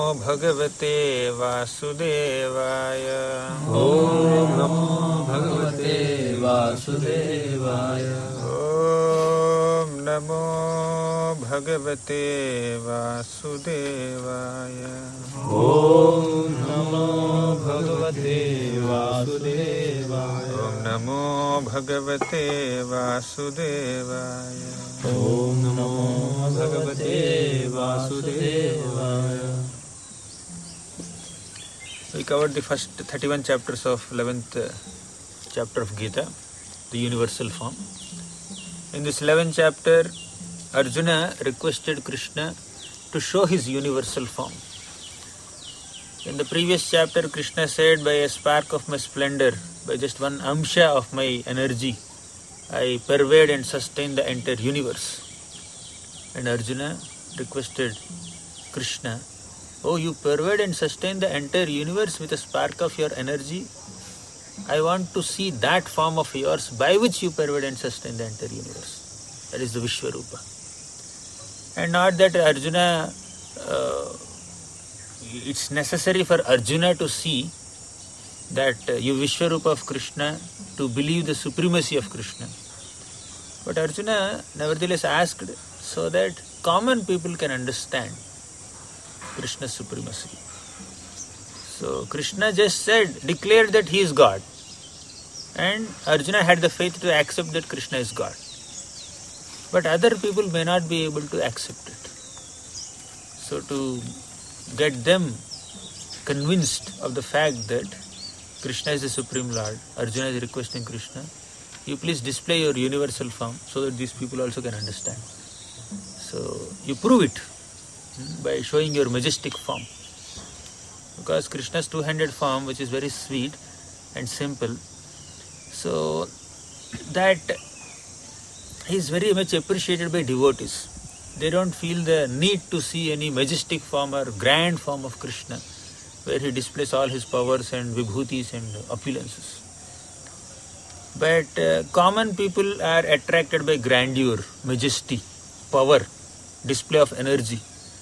Bhagavate Vasudevaya. Om Namo Bhagavate Vasudevaya. Om Namo Bhagavate Vasudevaya. Om Namo Bhagavate Vasudevaya. Om Namo Bhagavate Vasudevaya. Om Namo Bhagavate Vasudevaya. We covered the first 31 chapters of 11th chapter of Gita, the universal form. In this 11th chapter, Arjuna requested Krishna to show his universal form. In the previous chapter, Krishna said, by a spark of my splendor, by just one amsha of my energy, I pervade and sustain the entire universe. And Arjuna requested Krishna, oh, you pervade and sustain the entire universe with a spark of your energy. I want to see that form of yours by which you pervade and sustain the entire universe. That is the Vishwarupa. And not that Arjuna, it's necessary for Arjuna to see that you Vishwarupa of Krishna, to believe the supremacy of Krishna. But Arjuna nevertheless asked so that common people can understand Krishna's supremacy. So Krishna just said, declared that he is God. And Arjuna had the faith to accept that Krishna is God. But other people may not be able to accept it. So to get them convinced of the fact that Krishna is the Supreme Lord, Arjuna is requesting Krishna, you please display your universal form so that these people also can understand. So you prove it by showing your majestic form. Because Krishna's two-handed form, which is very sweet and simple, so that is very much appreciated by devotees. They don't feel the need to see any majestic form or grand form of Krishna, where he displays all his powers and vibhutis and opulences. But common people are attracted by grandeur, majesty, power, display of energy.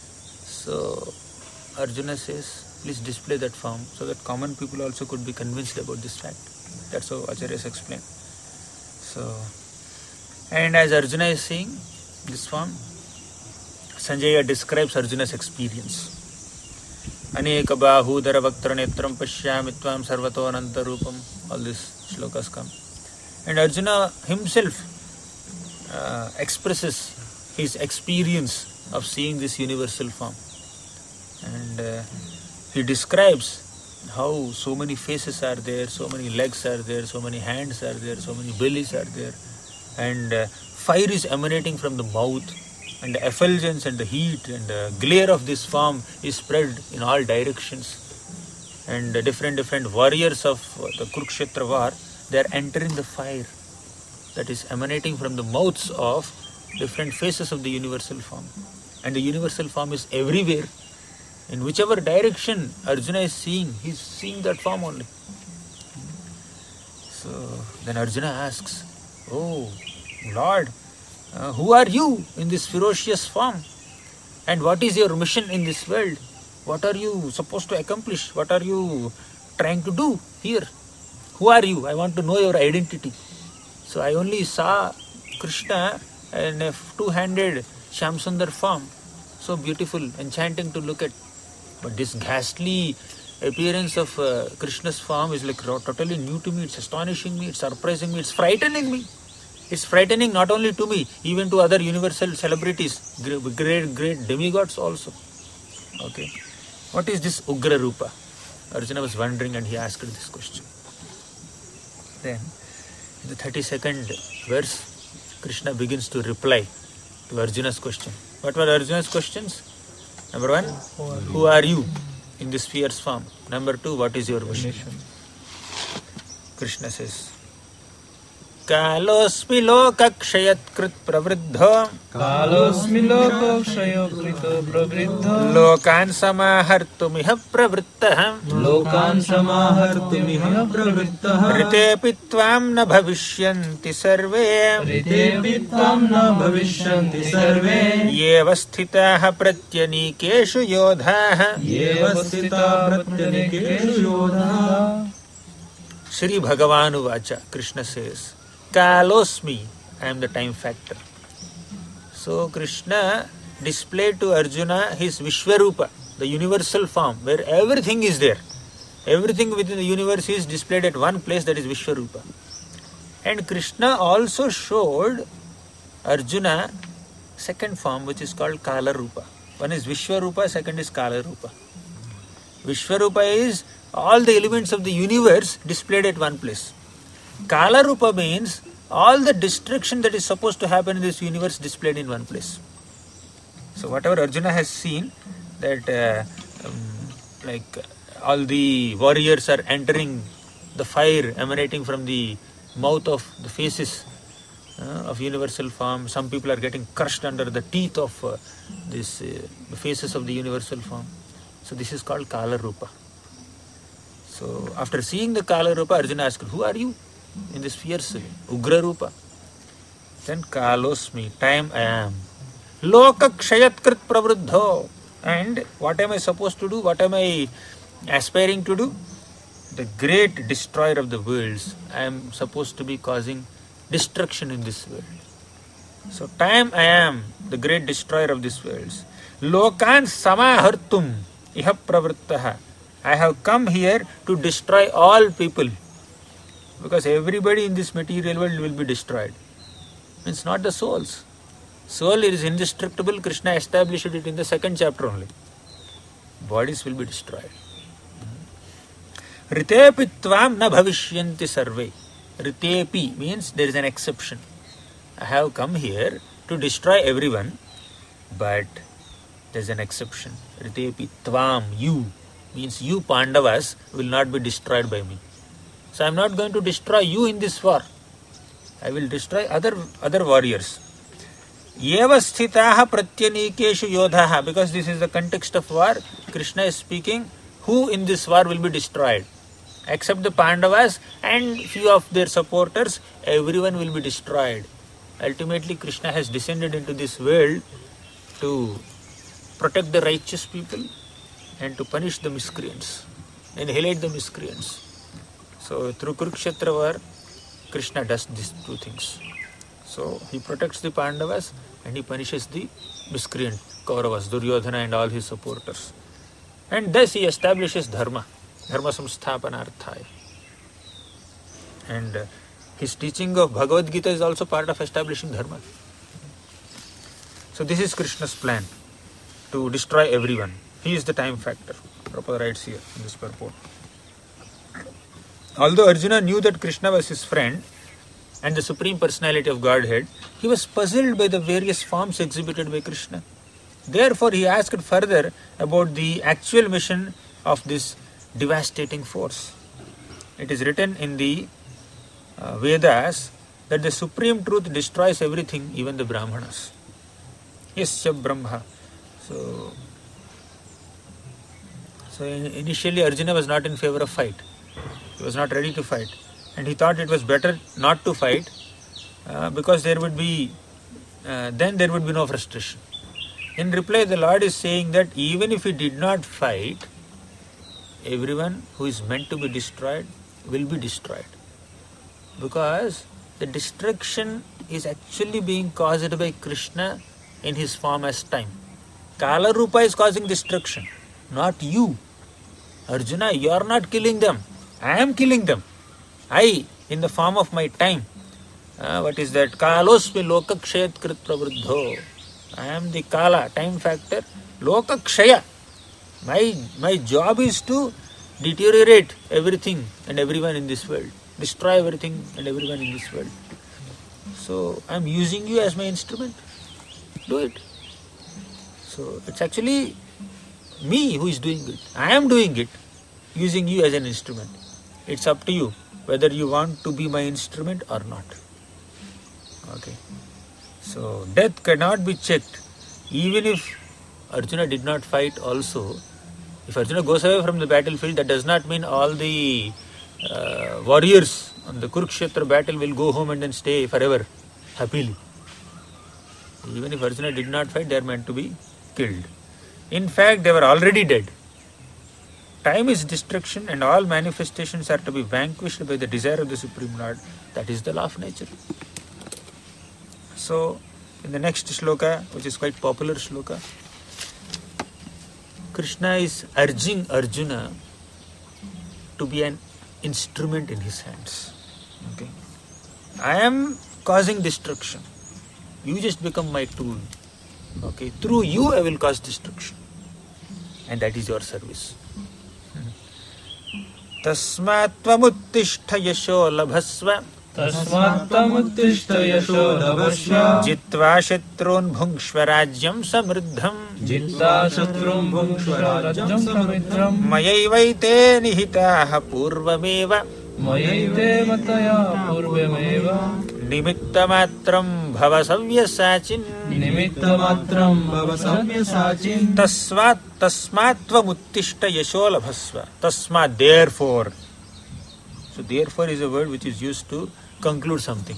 So Arjuna says, please display that form so that common people also could be convinced about this fact. That's how Acharyas explained. So, and as Arjuna is seeing this form, Sanjaya describes Arjuna's experience. Aneka bahu dara vaktra netram pashyami tvam sarvato ananta rupam. All these shlokas come. And Arjuna himself expresses his experience of seeing this universal form. And he describes how so many faces are there, so many legs are there, so many hands are there, so many bellies are there. And fire is emanating from the mouth. And the effulgence and the heat and the glare of this form is spread in all directions. And different warriors of the Kurukshetra war, they are entering the fire that is emanating from the mouths of different faces of the universal form. And the universal form is everywhere. In whichever direction Arjuna is seeing, he is seeing that form only. So then Arjuna asks, oh Lord, who are you in this ferocious form? And what is your mission in this world? What are you supposed to accomplish? What are you trying to do here? Who are you? I want to know your identity. So I only saw Krishna in a two-handed Shyamsundar form. So beautiful, enchanting to look at. But this ghastly appearance of Krishna's form is like totally new to me. It's astonishing me, it's surprising me, it's frightening me. It's frightening not only to me, even to other universal celebrities, great demigods also. Okay. What is this Ugra Rupa? Arjuna was wondering and he asked this question. Then, in the 32nd verse, Krishna begins to reply to Arjuna's question. What were Arjuna's questions? Number 1, who are you in this fierce form? Number 2, what is your mission? Krishna says, Kalosmi lokakshayat-krit pravriddho Kalosmi lokakshaya krito pravriddho Lokan samahartumiha pravrittah Lokan samahartumiha pravrittah Ritepi tvam na bhavishyanti sarve Ritepi tvam na bhavishyanti sarve Yeva sthitaha pratyanikeshu yodhaha Yeva sthita pratyanikeshu yodhaha. Shri Bhagavan Uvacha, Krishna says, Kalosmi, I am the time factor. So Krishna displayed to Arjuna his Vishwarupa, the universal form, where everything is there. Everything within the universe is displayed at one place, that is Vishwarupa. And Krishna also showed Arjuna second form, which is called Kala Rupa. One is Vishwarupa, second is Kala Rupa. Vishwarupa is all the elements of the universe displayed at one place. Kala Rupa means all the destruction that is supposed to happen in this universe displayed in one place. So whatever Arjuna has seen, that all the warriors are entering the fire emanating from the mouth of the faces of universal form. Some people are getting crushed under the teeth of the faces of the universal form. So this is called Kala Rupa. So after seeing the Kala Rupa, Arjuna asked, who are you in this fierce Ugra Rupa? Then Kalosmi, time I am. Lokakshayat-krit pravriddho. And what am I supposed to do? What am I aspiring to do? The great destroyer of the worlds. I am supposed to be causing destruction in this world. So time I am, the great destroyer of these worlds. Lokan samahartum iha pravrittaha. I have come here to destroy all people. Because everybody in this material world will be destroyed. Means not the souls. Soul is indestructible. Krishna established it in the second chapter only. Bodies will be destroyed. Ritepi tvam na bhavishyanti sarve. Ritepi means there is an exception. I have come here to destroy everyone, but there is an exception. Ritepi tvam, you, means you Pandavas will not be destroyed by me. So I am not going to destroy you in this war. I will destroy other warriors. Yeva sthitaha pratyanikeshu yodhaha. Because this is the context of war, Krishna is speaking, who in this war will be destroyed? Except the Pandavas and few of their supporters, everyone will be destroyed. Ultimately, Krishna has descended into this world to protect the righteous people and to punish the miscreants, annihilate the miscreants. So through Kurukshetra war, Krishna does these two things. So he protects the Pandavas and he punishes the miscreant Kauravas, Duryodhana and all his supporters. And thus he establishes Dharma, Dharma Samsthapanarthaya. And his teaching of Bhagavad Gita is also part of establishing Dharma. So this is Krishna's plan, to destroy everyone. He is the time factor. Prabhupada writes here in this purport. Although Arjuna knew that Krishna was his friend and the Supreme Personality of Godhead, he was puzzled by the various forms exhibited by Krishna. Therefore, he asked further about the actual mission of this devastating force. It is written in the Vedas that the Supreme Truth destroys everything, even the Brahmanas. Yasya Brahma. So initially Arjuna was not in favor of fight. He was not ready to fight. And he thought it was better not to fight because then there would be no frustration. In reply, the Lord is saying that even if he did not fight, everyone who is meant to be destroyed will be destroyed. Because the destruction is actually being caused by Krishna in his form as time. Kala Rupa is causing destruction, not you. Arjuna, you are not killing them. I am killing them. I, in the form of my time. What is that? Kalosmi lokakshayat krit pravriddho. I am the Kala, time factor. Lokakshaya. My job is to deteriorate everything and everyone in this world. Destroy everything and everyone in this world. So I am using you as my instrument. Do it. So it's actually me who is doing it. I am doing it, using you as an instrument. It's up to you whether you want to be my instrument or not. Okay. So death cannot be checked. Even if Arjuna did not fight also, if Arjuna goes away from the battlefield, that does not mean all the warriors on the Kurukshetra battle will go home and then stay forever happily. Even if Arjuna did not fight, they are meant to be killed. In fact, they were already dead. Time is destruction and all manifestations are to be vanquished by the desire of the Supreme Lord. That is the law of nature. So, in the next shloka, which is quite popular shloka, Krishna is urging Arjuna to be an instrument in his hands. Okay. I am causing destruction. You just become my tool. Okay. Through you I will cause destruction. And that is your service. Tasmat tvamuttishta yasho labhasva तस्मात्तमुत्तिष्ठ यशो लभस्व जित्वा शत्रून् भुङ्क्ष्व राज्यं समृद्धम् जित्वा शत्रुं भुङ्क्ष्व राज्यं समृद्धम् मयैवैते निहिताः पूर्वमेव मयैते मतया पूर्वमेव निमित्तमात्रं भव सव्यसाचिन् निमित्तमात्रं भव सव्यसाचिन् तस्मात् त्वमुत्तिष्ठ यशो लभस्व तस्मात् therefore. So therefore is a word which is used to conclude something.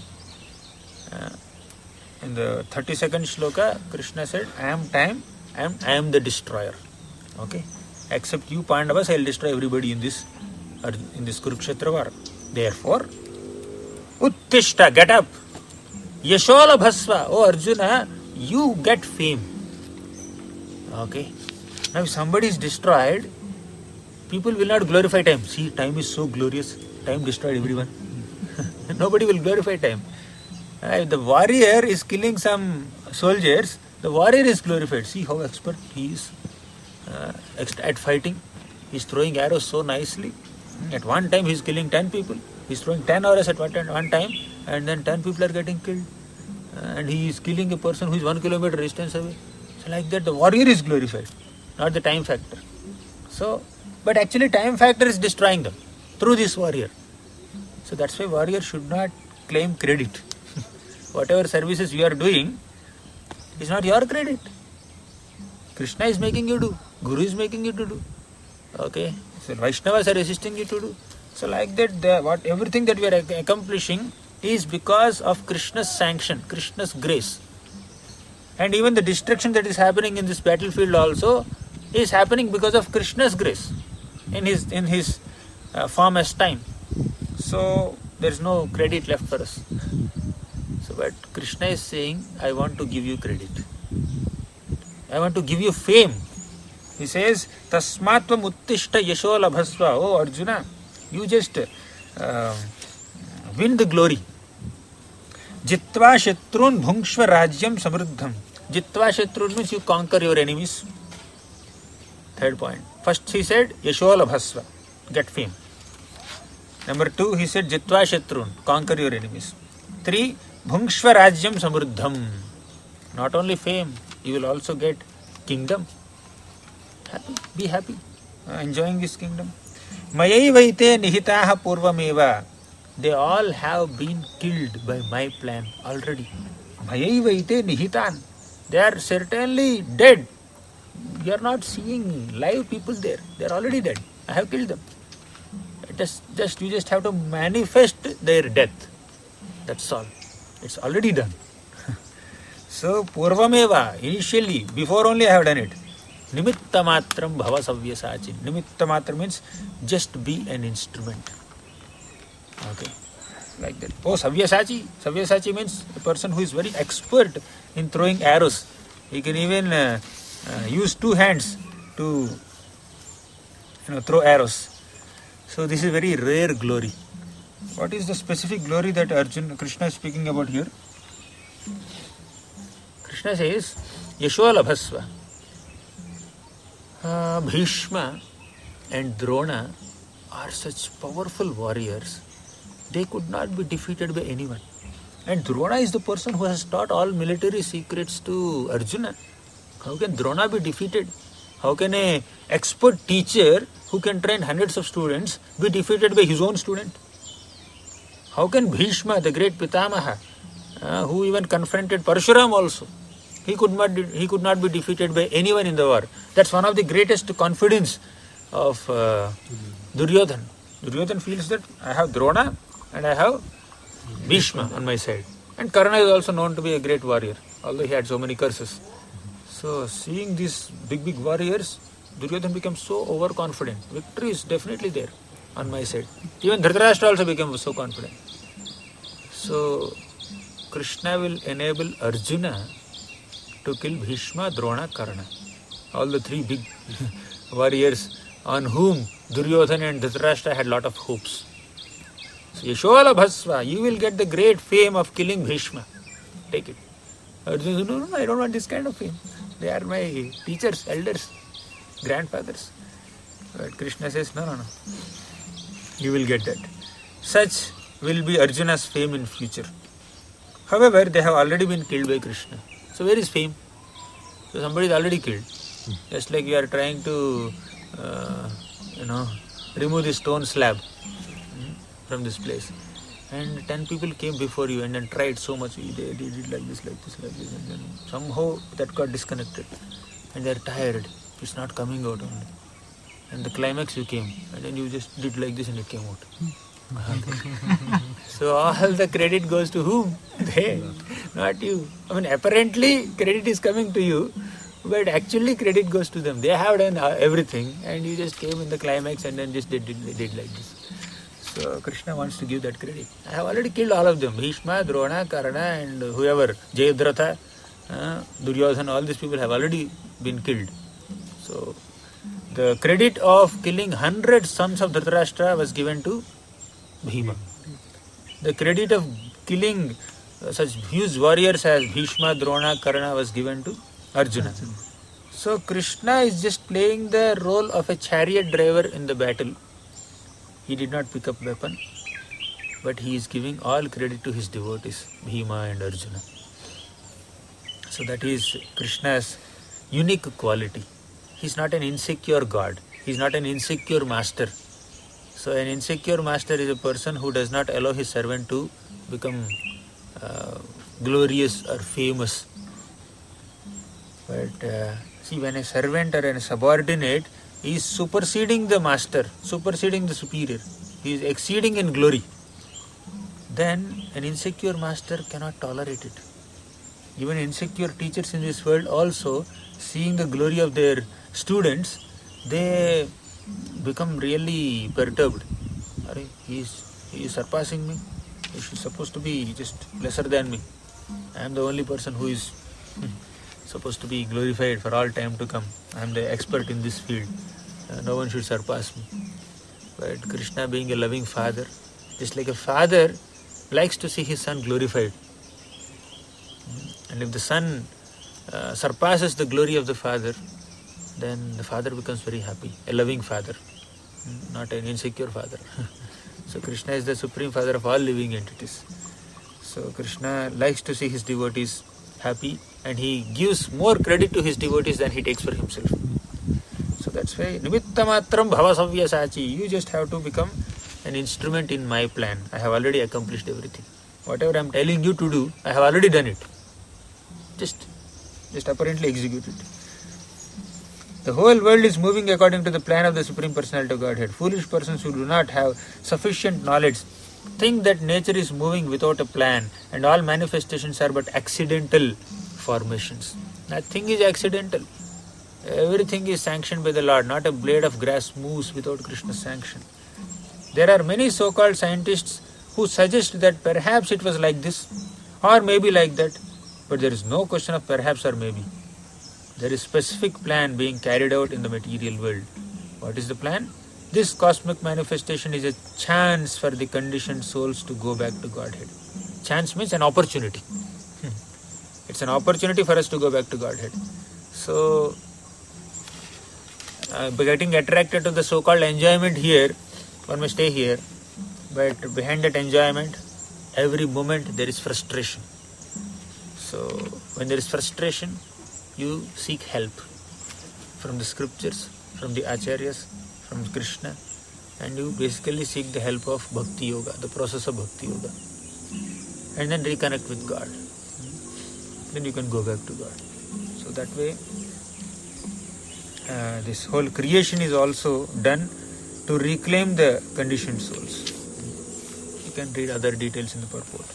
In the 32nd shloka, Krishna said, I am time and I am the destroyer. Okay? Except you Pandavas, I will destroy everybody in this Kurukshetra war. Therefore, Uttishta, get up. Yashola Bhasva, oh Arjuna, you get fame. Okay? Now if somebody is destroyed, people will not glorify time. See, time is so glorious. Time destroyed everyone. Nobody will glorify time. If the warrior is killing some soldiers, the warrior is glorified. See how expert he is at fighting. He is throwing arrows so nicely. At one time he is killing 10 people. He is throwing 10 arrows at one time, and then 10 people are getting killed. And he is killing a person who is 1 kilometer distance away. So like that the warrior is glorified, not the time factor. So, but actually time factor is destroying them through this warrior. So that's why warrior should not claim credit. Whatever services you are doing is not your credit. Krishna is making you do. Guru is making you to do. Okay. So Vaishnavas are assisting you to do. So like that, everything that we are accomplishing is because of Krishna's sanction, Krishna's grace. And even the destruction that is happening in this battlefield also is happening because of Krishna's grace in his form as time. So there is no credit left for us. So but Krishna is saying, I want to give you credit. I want to give you fame. He says, Tasmatvam uttishta yasho labhasva. Oh Arjuna, you just win the glory. Jitva shatrun bhungshva rajyam samruddham. Jitva shatrun means you conquer your enemies. Third point. First he said, yasho labhasva. Get fame. Number 2, he said, Jitva Shatrun, conquer your enemies. 3, Bhungshva Rajyam Samruddham. Not only fame, you will also get kingdom. Happy, be happy, enjoying this kingdom. Mayaivaite nihitaha purvameva. They all have been killed by my plan already. Mayaivaite nihitan. They are certainly dead. You are not seeing live people there. They are already dead. I have killed them. You just have to manifest their death. That's all. It's already done. So, Purvameva, initially, before only I have done it. Nimitta matram bhava savyasachin. Nimitta matram means just be an instrument. Okay. Like that. Oh, Savyasachi. Savyasachi means a person who is very expert in throwing arrows. He can even use 2 hands to throw arrows. So this is very rare glory. What is the specific glory that Krishna is speaking about here? Krishna says, Yasho labhasva. Bhishma and Drona are such powerful warriors. They could not be defeated by anyone. And Drona is the person who has taught all military secrets to Arjuna. How can Drona be defeated? How can an expert teacher who can train hundreds of students be defeated by his own student? How can Bhishma, the great Pitamaha, who even confronted Parshuram also. He could not be defeated by anyone in the war. That's one of the greatest confidence of Duryodhana. Duryodhana feels that I have Drona and I have Bhishma on my side. And Karna is also known to be a great warrior, although he had so many curses. So seeing these big warriors, Duryodhana becomes so overconfident. Victory is definitely there on my side. Even Dhritarashtra also became so confident. So Krishna will enable Arjuna to kill Bhishma, Drona, Karna. All the three big warriors on whom Duryodhana and Dhritarashtra had lot of hopes. So Yashola Bhasva, you will get the great fame of killing Bhishma. Take it. Arjuna says, no, I don't want this kind of fame. They are my teachers, elders, grandfathers. But Krishna says, no. You will get that. Such will be Arjuna's fame in future. However, they have already been killed by Krishna. So where is fame? So somebody is already killed. Just like you are trying to, remove the stone slab from this place. And 10 people came before you and then tried so much. They did it like this. And then somehow that got disconnected. And they are tired. It's not coming out only. And the climax you came. And then you just did like this and it came out. So all the credit goes to whom? They, not you. I mean, apparently credit is coming to you, but actually credit goes to them. They have done everything and you just came in the climax and then just did like this. So Krishna wants to give that credit. I have already killed all of them. Bhishma, Drona, Karna and whoever, Jayadratha, Duryodhana, all these people have already been killed. So the credit of killing 100 sons of Dhritarashtra was given to Bhima. The credit of killing such huge warriors as Bhishma, Drona, Karna was given to Arjuna. So Krishna is just playing the role of a chariot driver in the battle. He did not pick up weapon, but he is giving all credit to his devotees, Bhima and Arjuna. So that is Krishna's unique quality. He is not an insecure god. He is not an insecure master. So an insecure master is a person who does not allow his servant to become glorious or famous. But see, when a servant or a subordinate is superseding the master, superseding the superior, he is exceeding in glory, then an insecure master cannot tolerate it. Even insecure teachers in this world also, seeing the glory of their students, they become really perturbed. He is surpassing me. He is supposed to be just lesser than me. I am the only person who is supposed to be glorified for all time to come. I am the expert in this field. No one should surpass me. But Krishna, being a loving father, just like a father likes to see his son glorified. And if the son surpasses the glory of the father, then the father becomes very happy. A loving father, not an insecure father. So Krishna is the supreme father of all living entities. So Krishna likes to see his devotees happy, and he gives more credit to his devotees than he takes for himself. So that's why Nimittamatram Bhavasavyasachi. You just have to become an instrument in my plan. I have already accomplished everything. Whatever I am telling you to do, I have already done it. Just apparently execute it. The whole world is moving according to the plan of the Supreme Personality of Godhead. Foolish persons who do not have sufficient knowledge think that nature is moving without a plan and all manifestations are but accidental formations. Nothing is accidental. Everything is sanctioned by the Lord. Not a blade of grass moves without Krishna's sanction. There are many so-called scientists who suggest that perhaps it was like this or maybe like that, but there is no question of perhaps or maybe. There is specific plan being carried out in the material world. What is the plan? This cosmic manifestation is a chance for the conditioned souls to go back to Godhead. Chance means an opportunity. It's an opportunity for us to go back to Godhead. So, getting attracted to the so-called enjoyment here, one may stay here, but behind that enjoyment, every moment there is frustration. So, when there is frustration, you seek help from the scriptures, from the acharyas, from Krishna, and you basically seek the help of Bhakti Yoga, the process of Bhakti Yoga. and then reconnect with God. Then you can go back to God. So that way, this whole creation is also done to reclaim the conditioned souls. You can read other details in the purport.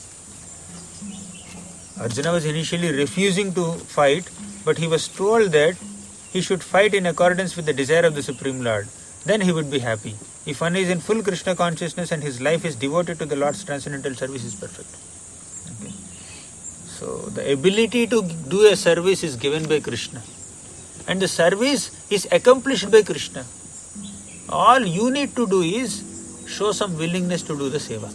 Arjuna was initially refusing to fight, but he was told that he should fight in accordance with the desire of the Supreme Lord. Then he would be happy. If one is in full Krishna consciousness and his life is devoted to the Lord's transcendental service, is perfect. Okay. So the ability to do a service is given by Krishna, and the service is accomplished by Krishna. All you need to do is show some willingness to do the seva.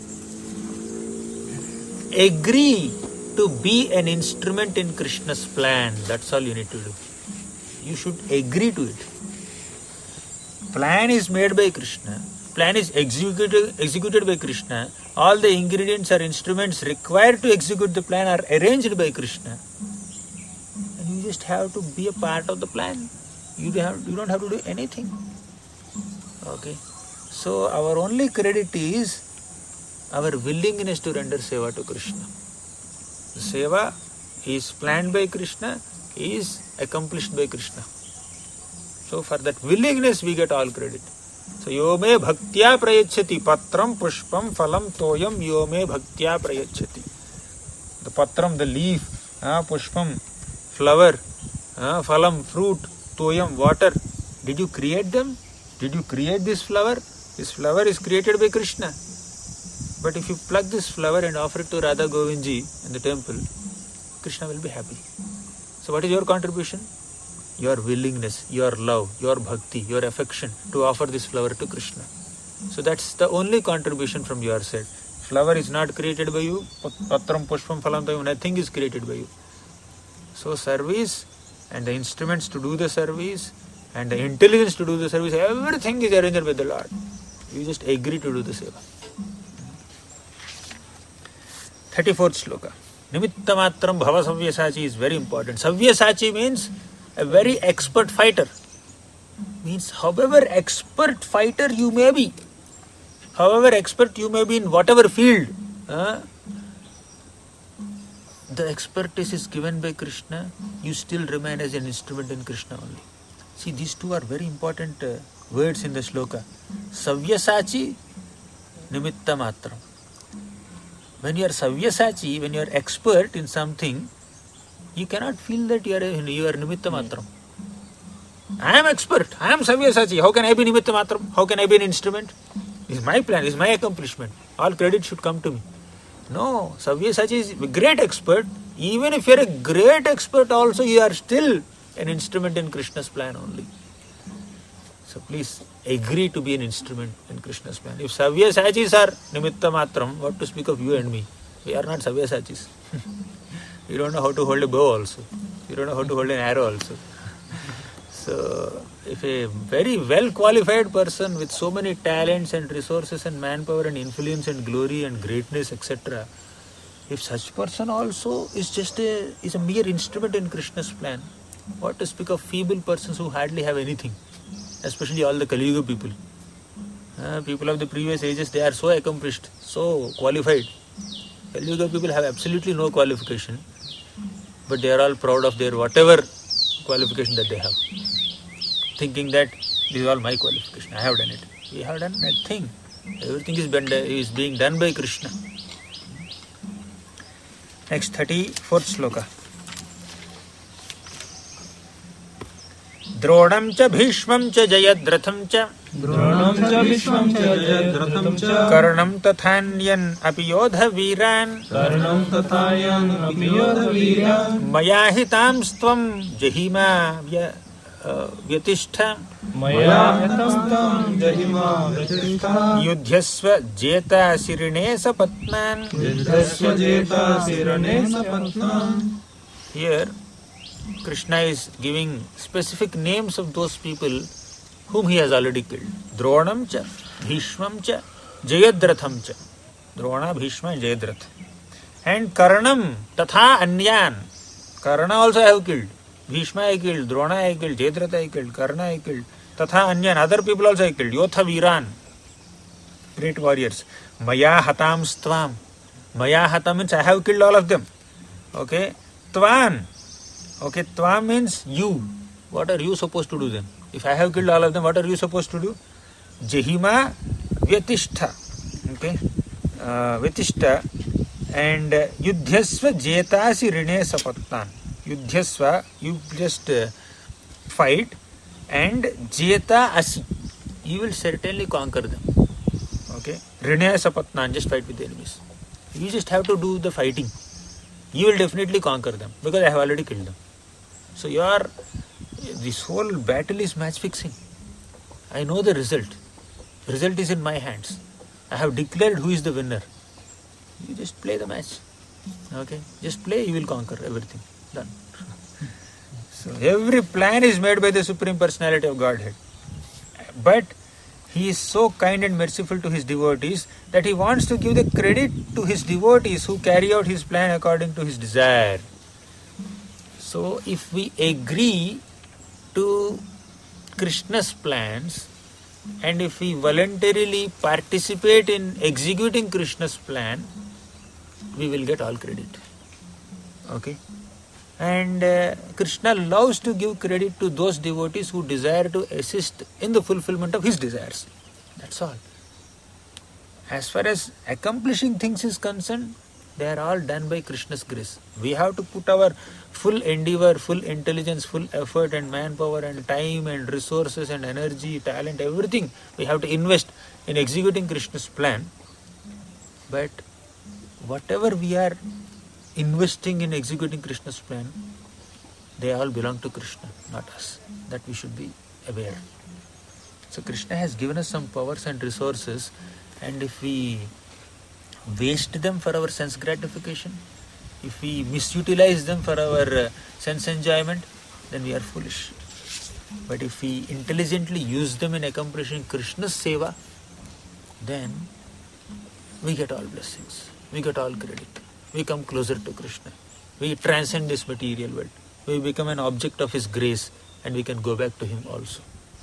Agree to be an instrument in Krishna's plan. That's all you need to do. You should agree to it. Plan is made by Krishna. Plan is executed by Krishna. All the ingredients or instruments required to execute the plan are arranged by Krishna. And you just have to be a part of the plan. You don't have to do anything. Okay. So our only credit is our willingness to render seva to Krishna. The seva is planned by Krishna, is accomplished by Krishna. So for that willingness we get all credit. So yo me bhaktya prayachati patram pushpam phalam toyam yo me bhaktya prayachati. The patram, the leaf, pushpam, flower, phalam, fruit, toyam, water. Did you create them? Did you create this flower? This flower is created by Krishna. But if you pluck this flower and offer it to Radha Govindji in the temple, Krishna will be happy. So what is your contribution? Your willingness, your love, your bhakti, your affection to offer this flower to Krishna. So that's the only contribution from your side. Flower is not created by you. Patram, pushpam, phalam, toyam, nothing is created by you. So service and the instruments to do the service and the intelligence to do the service, everything is arranged by the Lord. You just agree to do the seva. 34th sloka. Nimitta matram bhava savyasachi is very important. Savyasachi means a very expert fighter. Means however expert fighter you may be, however expert you may be in whatever field, the expertise is given by Krishna, you still remain as an instrument in Krishna only. See, these two are very important words in the sloka. Savyasachi, nimitta matram. When you are savyasachi, when you are expert in something, you cannot feel that you are nimitta matram. I am expert, I am savyasachi. How can I be nimitta matram? How can I be an instrument? This is my plan, this is my accomplishment. All credit should come to me. No, savyasachi is a great expert. Even if you are a great expert also, you are still an instrument in Krishna's plan only. So please agree to be an instrument in Krishna's plan. If savyasachis are nimitta matram, what to speak of you and me? We are not savyasachis. We don't know how to hold a bow also. We don't know how to hold an arrow also. So if a very well qualified person with so many talents and resources and manpower and influence and glory and greatness, etc., if such person also is a mere instrument in Krishna's plan, what to speak of feeble persons who hardly have anything, especially all the Kali Yuga people. People of the previous ages, they are so accomplished, so qualified. Kali Yuga people have absolutely no qualification, but they are all proud of their whatever qualification that they have, thinking that this is all my qualification, I have done it. We have done nothing. Everything is being done by Krishna. Next, 34th sloka. द्रोणं च भीष्मं च जयद्रथं च कर्णं तथान्यन् अपि योधवीरान् मया हितांस्त्वं जहिमा व्यतिष्ठ युध्यस्व जेतासिरणे सपत्नान्. Here Krishna is giving specific names of those people whom he has already killed. Dronam cha, Bhishmam cha, Jayadratham cha. Drona, Bhishma and Jayadrath. And Karnam, Tatha Anyan. Karna also I have killed. Bhishma I killed, Drona I killed, Jayadrath I killed, Karna I killed. Tatha Anyan, other people also I killed. Yotha Viran, great warriors. Maya Hatam Stvam. Maya hata means I have killed all of them. Okay. Tvan. Okay. Tvam means you. What are you supposed to do then? If I have killed all of them, what are you supposed to do? Jehima Vyatishta. Okay. Vyatishta. And Yudhyasva Jetasi Rine Sapatnan. Yudhyasva, you just fight, and Jeta Asi, you will certainly conquer them. Okay. Rine Sapatnan, just fight with the enemies. You just have to do the fighting. You will definitely conquer them because I have already killed them. So this whole battle is match fixing. I know the result. Result is in my hands. I have declared who is the winner. You just play the match. Okay? Just play, you will conquer everything. Done. So every plan is made by the Supreme Personality of Godhead. But He is so kind and merciful to His devotees that He wants to give the credit to His devotees who carry out His plan according to His desire. So if we agree to Krishna's plans, and if we voluntarily participate in executing Krishna's plan, we will get all credit. Okay? And Krishna loves to give credit to those devotees who desire to assist in the fulfillment of His desires. That's all. As far as accomplishing things is concerned, they are all done by Krishna's grace. We have to put our full endeavor, full intelligence, full effort and manpower and time and resources and energy, talent, everything we have to invest in executing Krishna's plan. But whatever we are investing in executing Krishna's plan, they all belong to Krishna, not us. That we should be aware. So Krishna has given us some powers and resources, and if we waste them for our sense gratification, if we misutilize them for our sense enjoyment, then we are foolish. But if we intelligently use them in accomplishing Krishna's seva, then we get all blessings, we get all credit. We come closer to Krishna. We transcend this material world. We become an object of His grace, and we can go back to Him also.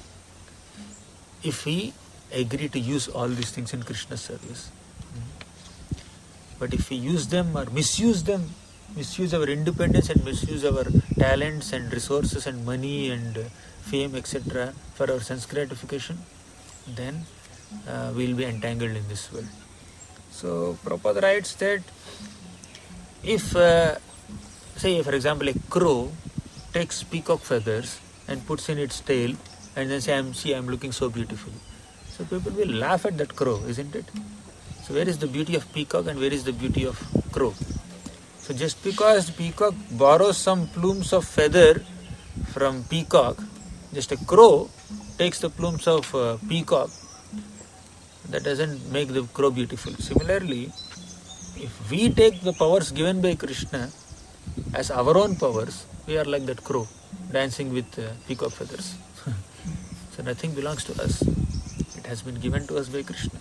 If we agree to use all these things in Krishna's service. But if we use them or misuse them, misuse our independence and misuse our talents and resources and money and fame, etc. for our sense gratification, then we will be entangled in this world. So Prabhupada writes that if, say for example, a crow takes peacock feathers and puts in its tail and then say, I'm looking so beautiful. So people will laugh at that crow, isn't it? So where is the beauty of peacock and where is the beauty of crow? So just because peacock borrows some plumes of feather from peacock, just a crow takes the plumes of peacock, that doesn't make the crow beautiful. Similarly, if we take the powers given by Krishna as our own powers, we are like that crow dancing with peacock feathers. So nothing belongs to us. It has been given to us by Krishna.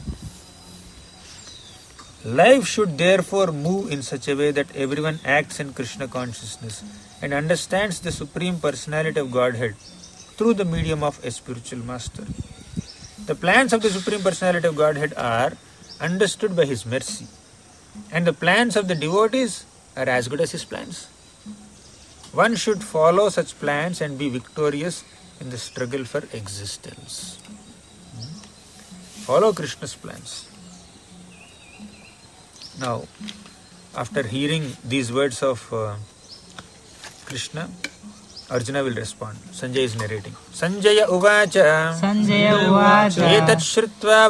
Life should therefore move in such a way that everyone acts in Krishna consciousness and understands the Supreme Personality of Godhead through the medium of a spiritual master. The plans of the Supreme Personality of Godhead are understood by His mercy, and the plans of the devotees are as good as His plans. One should follow such plans and be victorious in the struggle for existence. Follow Krishna's plans. Now, after hearing these words of Krishna, Arjuna will respond. Sanjay is narrating. Sanjaya uvacha. Etat shrutva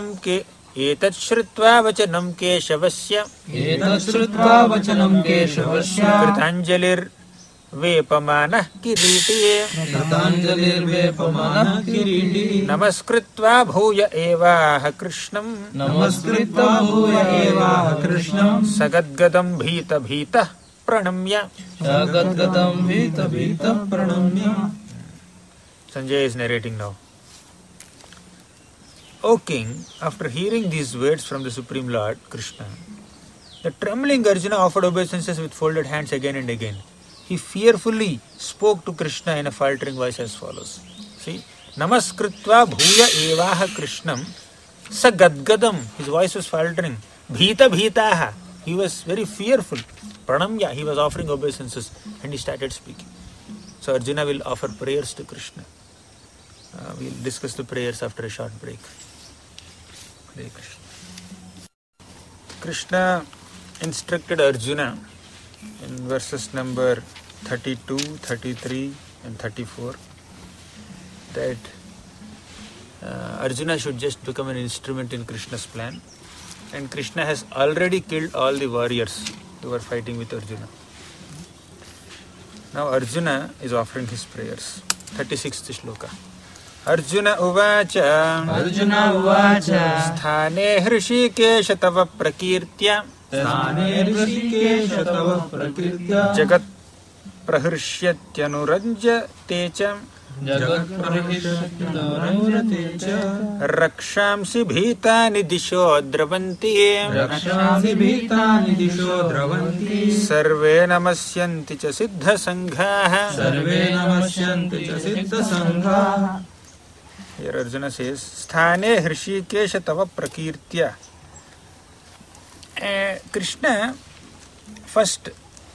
vachanam keshavasya. Kritanjalir vepamanah kiriti. Namaskritva bhuya evaha Krishnam. Sagadgadam bhita bhita pranamya. Sanjay is narrating now. O king, after hearing these words from the Supreme Lord, Krishna, the trembling Arjuna offered obeisances with folded hands again and again. He fearfully spoke to Krishna in a faltering voice as follows. See, Namaskritva bhuya evaha Krishnam. Sa gadgadam, his voice was faltering. Bhita bhitaha. He was very fearful. Pranamya, he was offering obeisances and he started speaking. So Arjuna will offer prayers to Krishna. We'll discuss the prayers after a short break. Hare Krishna. Krishna instructed Arjuna in verses number 32, 33 and 34 that Arjuna should just become an instrument in Krishna's plan, and Krishna has already killed all the warriors who were fighting with Arjuna. Now Arjuna is offering his prayers. 36th shloka. Arjuna uvacha sthane hrishikesh tava prakirtya jagat prahirshyatyanuranja techa rakshamsi bhitani disho dravanti sarve namasyanti cha siddha sanghaha. Here Arjuna says, Sthane Hrishikesha Tava Prakirtya. Krishna first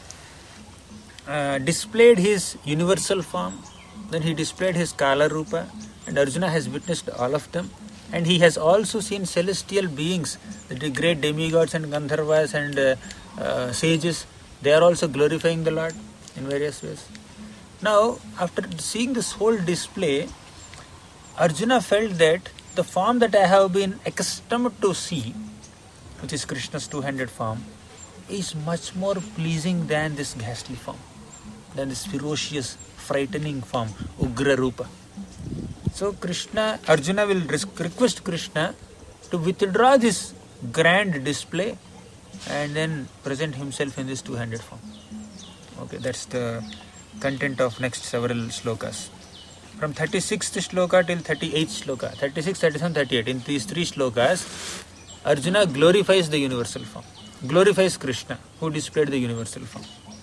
displayed his universal form, then he displayed his Kala Rupa, and Arjuna has witnessed all of them. And he has also seen celestial beings, the great demigods and Gandharvas and sages. They are also glorifying the Lord in various ways. Now, after seeing this whole display, Arjuna felt that the form that I have been accustomed to see, which is Krishna's two-handed form, is much more pleasing than this ghastly form, than this ferocious, frightening form, Ugra Rupa. So Arjuna will request Krishna to withdraw this grand display and then present himself in this two-handed form. Okay, that's the content of next several slokas. From 36th shloka till 38th shloka, 36, 37, 38, in these three shlokas, Arjuna glorifies the universal form, glorifies Krishna, who displayed the universal form.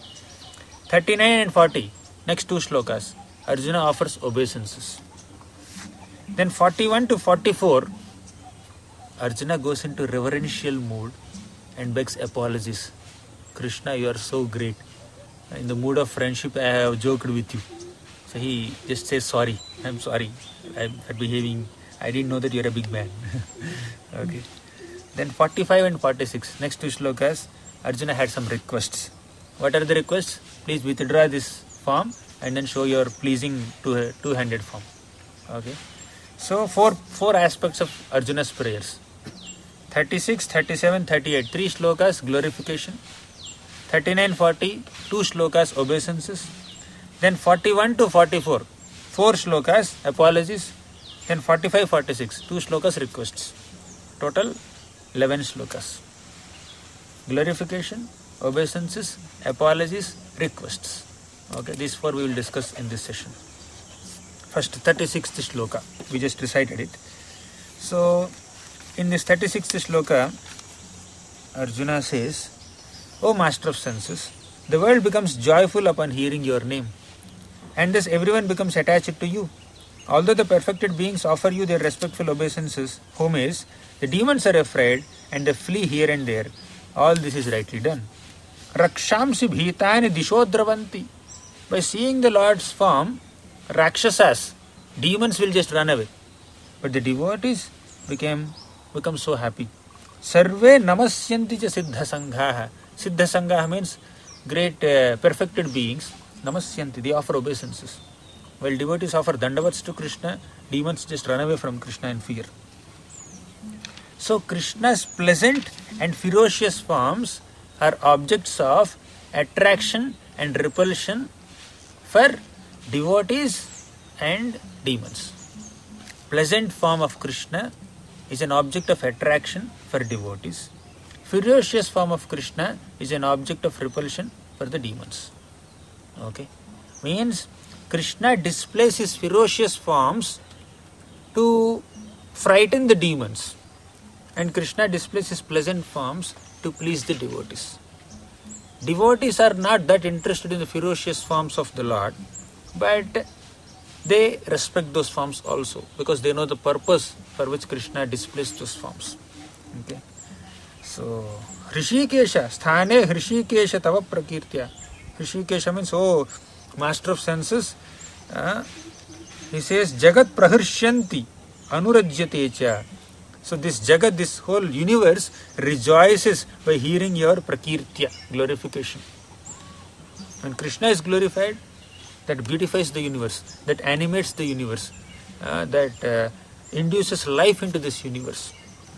39 and 40, next two shlokas, Arjuna offers obeisances. Then 41 to 44, Arjuna goes into reverential mood and begs apologies. Krishna, you are so great. In the mood of friendship, I have joked with you. So he just says, sorry, I'm sorry, I'm behaving, I didn't know that you're a big man. Okay. Then 45 and 46, next two shlokas, Arjuna had some requests. What are the requests? Please withdraw this form and then show your pleasing two-handed form. Okay. So four aspects of Arjuna's prayers. 36, 37, 38, three shlokas, glorification. 39, 40, two shlokas, obeisances. Then 41 to 44, four shlokas, apologies. Then 45, 46, two shlokas, requests. Total 11 shlokas. Glorification, obeisances, apologies, requests. Okay, these four we will discuss in this session. First, 36th shloka, we just recited it. So, in this 36th shloka, Arjuna says, O Master of Senses, the world becomes joyful upon hearing your name, and thus everyone becomes attached to you. Although the perfected beings offer you their respectful obeisances, homage, the demons are afraid and they flee here and there. All this is rightly done. Rakshamsi bhitani dishodravanti. By seeing the Lord's form, Rakshasas, demons will just run away. But the devotees become so happy. Sarve namasyanti cha siddha sanghaha. Siddha sanghaha means great perfected beings. Namasyanti, they offer obeisances. While devotees offer dandavats to Krishna, demons just run away from Krishna in fear. So Krishna's pleasant and ferocious forms are objects of attraction and repulsion for devotees and demons. Pleasant form of Krishna is an object of attraction for devotees. Ferocious form of Krishna is an object of repulsion for the demons. Okay, means Krishna displays his ferocious forms to frighten the demons, and Krishna displays his pleasant forms to please the devotees. Devotees are not that interested in the ferocious forms of the Lord, but they respect those forms also because they know the purpose for which Krishna displays those forms. Okay. So, Hrishikesha, sthane Hrishikesha tava prakirtya. Hrishikesha means, oh, master of senses. He says, Jagat prahirsyanti anurajyate cha. So this Jagat, this whole universe rejoices by hearing your prakirtya, glorification. When Krishna is glorified, that beautifies the universe, that animates the universe, that induces life into this universe.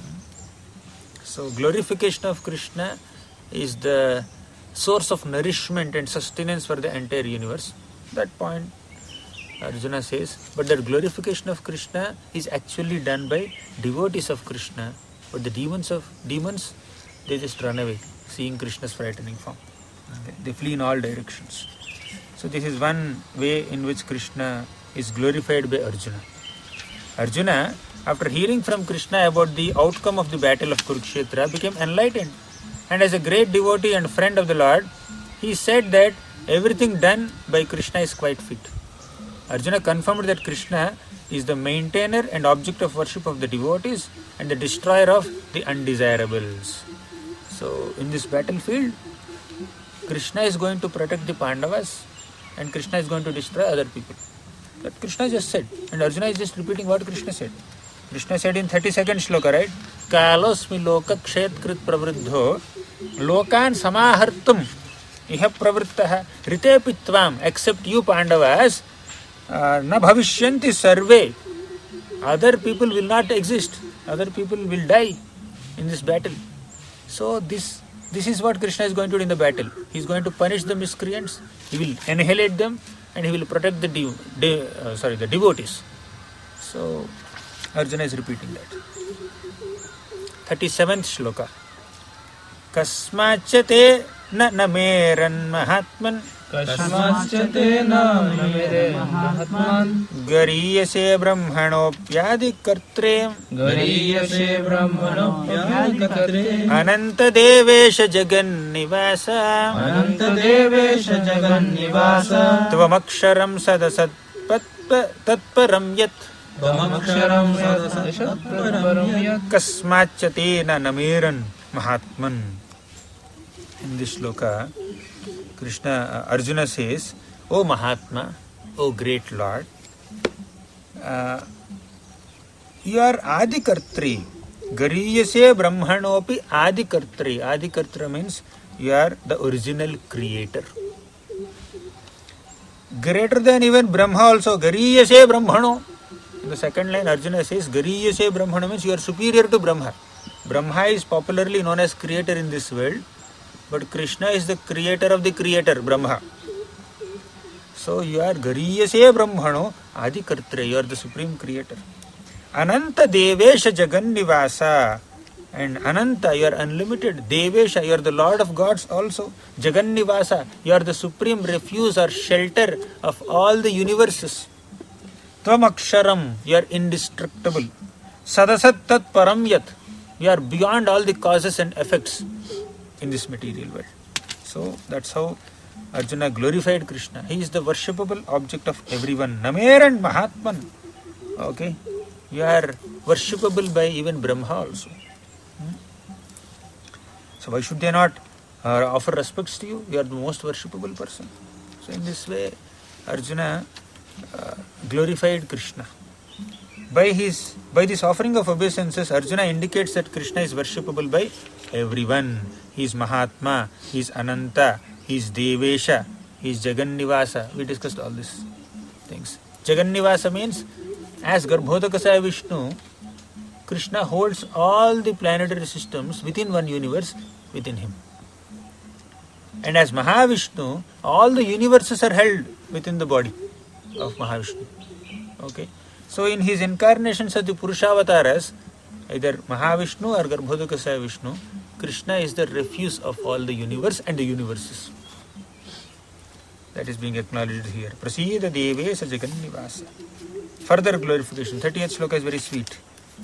So glorification of Krishna is the source of nourishment and sustenance for the entire universe. That point Arjuna says, but that glorification of Krishna is actually done by devotees of Krishna, but the demons, they just run away, seeing Krishna's frightening form. They flee in all directions. So this is one way in which Krishna is glorified by Arjuna. Arjuna, after hearing from Krishna about the outcome of the battle of Kurukshetra, became enlightened. And as a great devotee and friend of the Lord, he said that everything done by Krishna is quite fit. Arjuna confirmed that Krishna is the maintainer and object of worship of the devotees and the destroyer of the undesirables. So in this battlefield, Krishna is going to protect the Pandavas and Krishna is going to destroy other people. That Krishna just said. And Arjuna is just repeating what Krishna said. Krishna said in 32nd shloka, right? Kalosmi loka kshetrit pravriddho lokan samahartum iha pravrittaha ritepitvam, except you Pandavas, na bhavishyanti sarve. Other people will not exist. Other people will die in this battle. So this is what Krishna is going to do in the battle. He is going to punish the miscreants. He will annihilate them and he will protect the devotees. So Arjuna is repeating that. 37th shloka. Kasmachate na nameran mahatman Kasmachate na nameran mahatman Gariyase brahmanopyadi kartre Gariyase brahmanopyadi kartre Ananta devesha jagan nivasa Ananta devesha jagan nivasa Tvamaksharam sadasat tatparam yat Tvamaksharam sadasat tatparam yat Kasmachate na nameran mahatman. In this shloka, Arjuna says, O Mahatma, O great Lord, you are Adikartri. Gariyase Brahmanopi Adikartri. Adikartra means you are the original creator. Greater than even Brahma also. Gariyase Brahmano. In the second line, Arjuna says, Gariyase Brahmano means you are superior to Brahma. Brahma is popularly known as creator in this world. But Krishna is the creator of the creator, Brahma. So you are Gariyase Brahmano Adikartre, you are the supreme creator. Ananta Devesha Jagan Nivasa. And Ananta, you are unlimited. Devesha, you are the Lord of gods also. Jagan Nivasa, you are the supreme refuge or shelter of all the universes. Tvamaksharam, you are indestructible. Sadasat tat param yat, you are beyond all the causes and effects in this material world. So that's how Arjuna glorified Krishna. He is the worshipable object of everyone. Nameran Mahatman. Okay. You are worshipable by even Brahma also. So why should they not offer respects to you? You are the most worshipable person. So in this way, Arjuna glorified Krishna. By this offering of obeisances, Arjuna indicates that Krishna is worshipable by everyone. He is Mahatma, he is Ananta, he is Devesha, he is Jagannivasa. We discussed all these things. Jagannivasa means, as Garbhodakasaya Vishnu, Krishna holds all the planetary systems within one universe within him. And as Mahavishnu, all the universes are held within the body of Mahavishnu. Okay. So in his incarnations of the Purushavasaras, either Mahavishnu or Garbhodakasaya Vishnu, Krishna is the refuge of all the universe and the universes. That is being acknowledged here. Prasida Devesa Jagannivasa. Further glorification. 30th shloka is very sweet.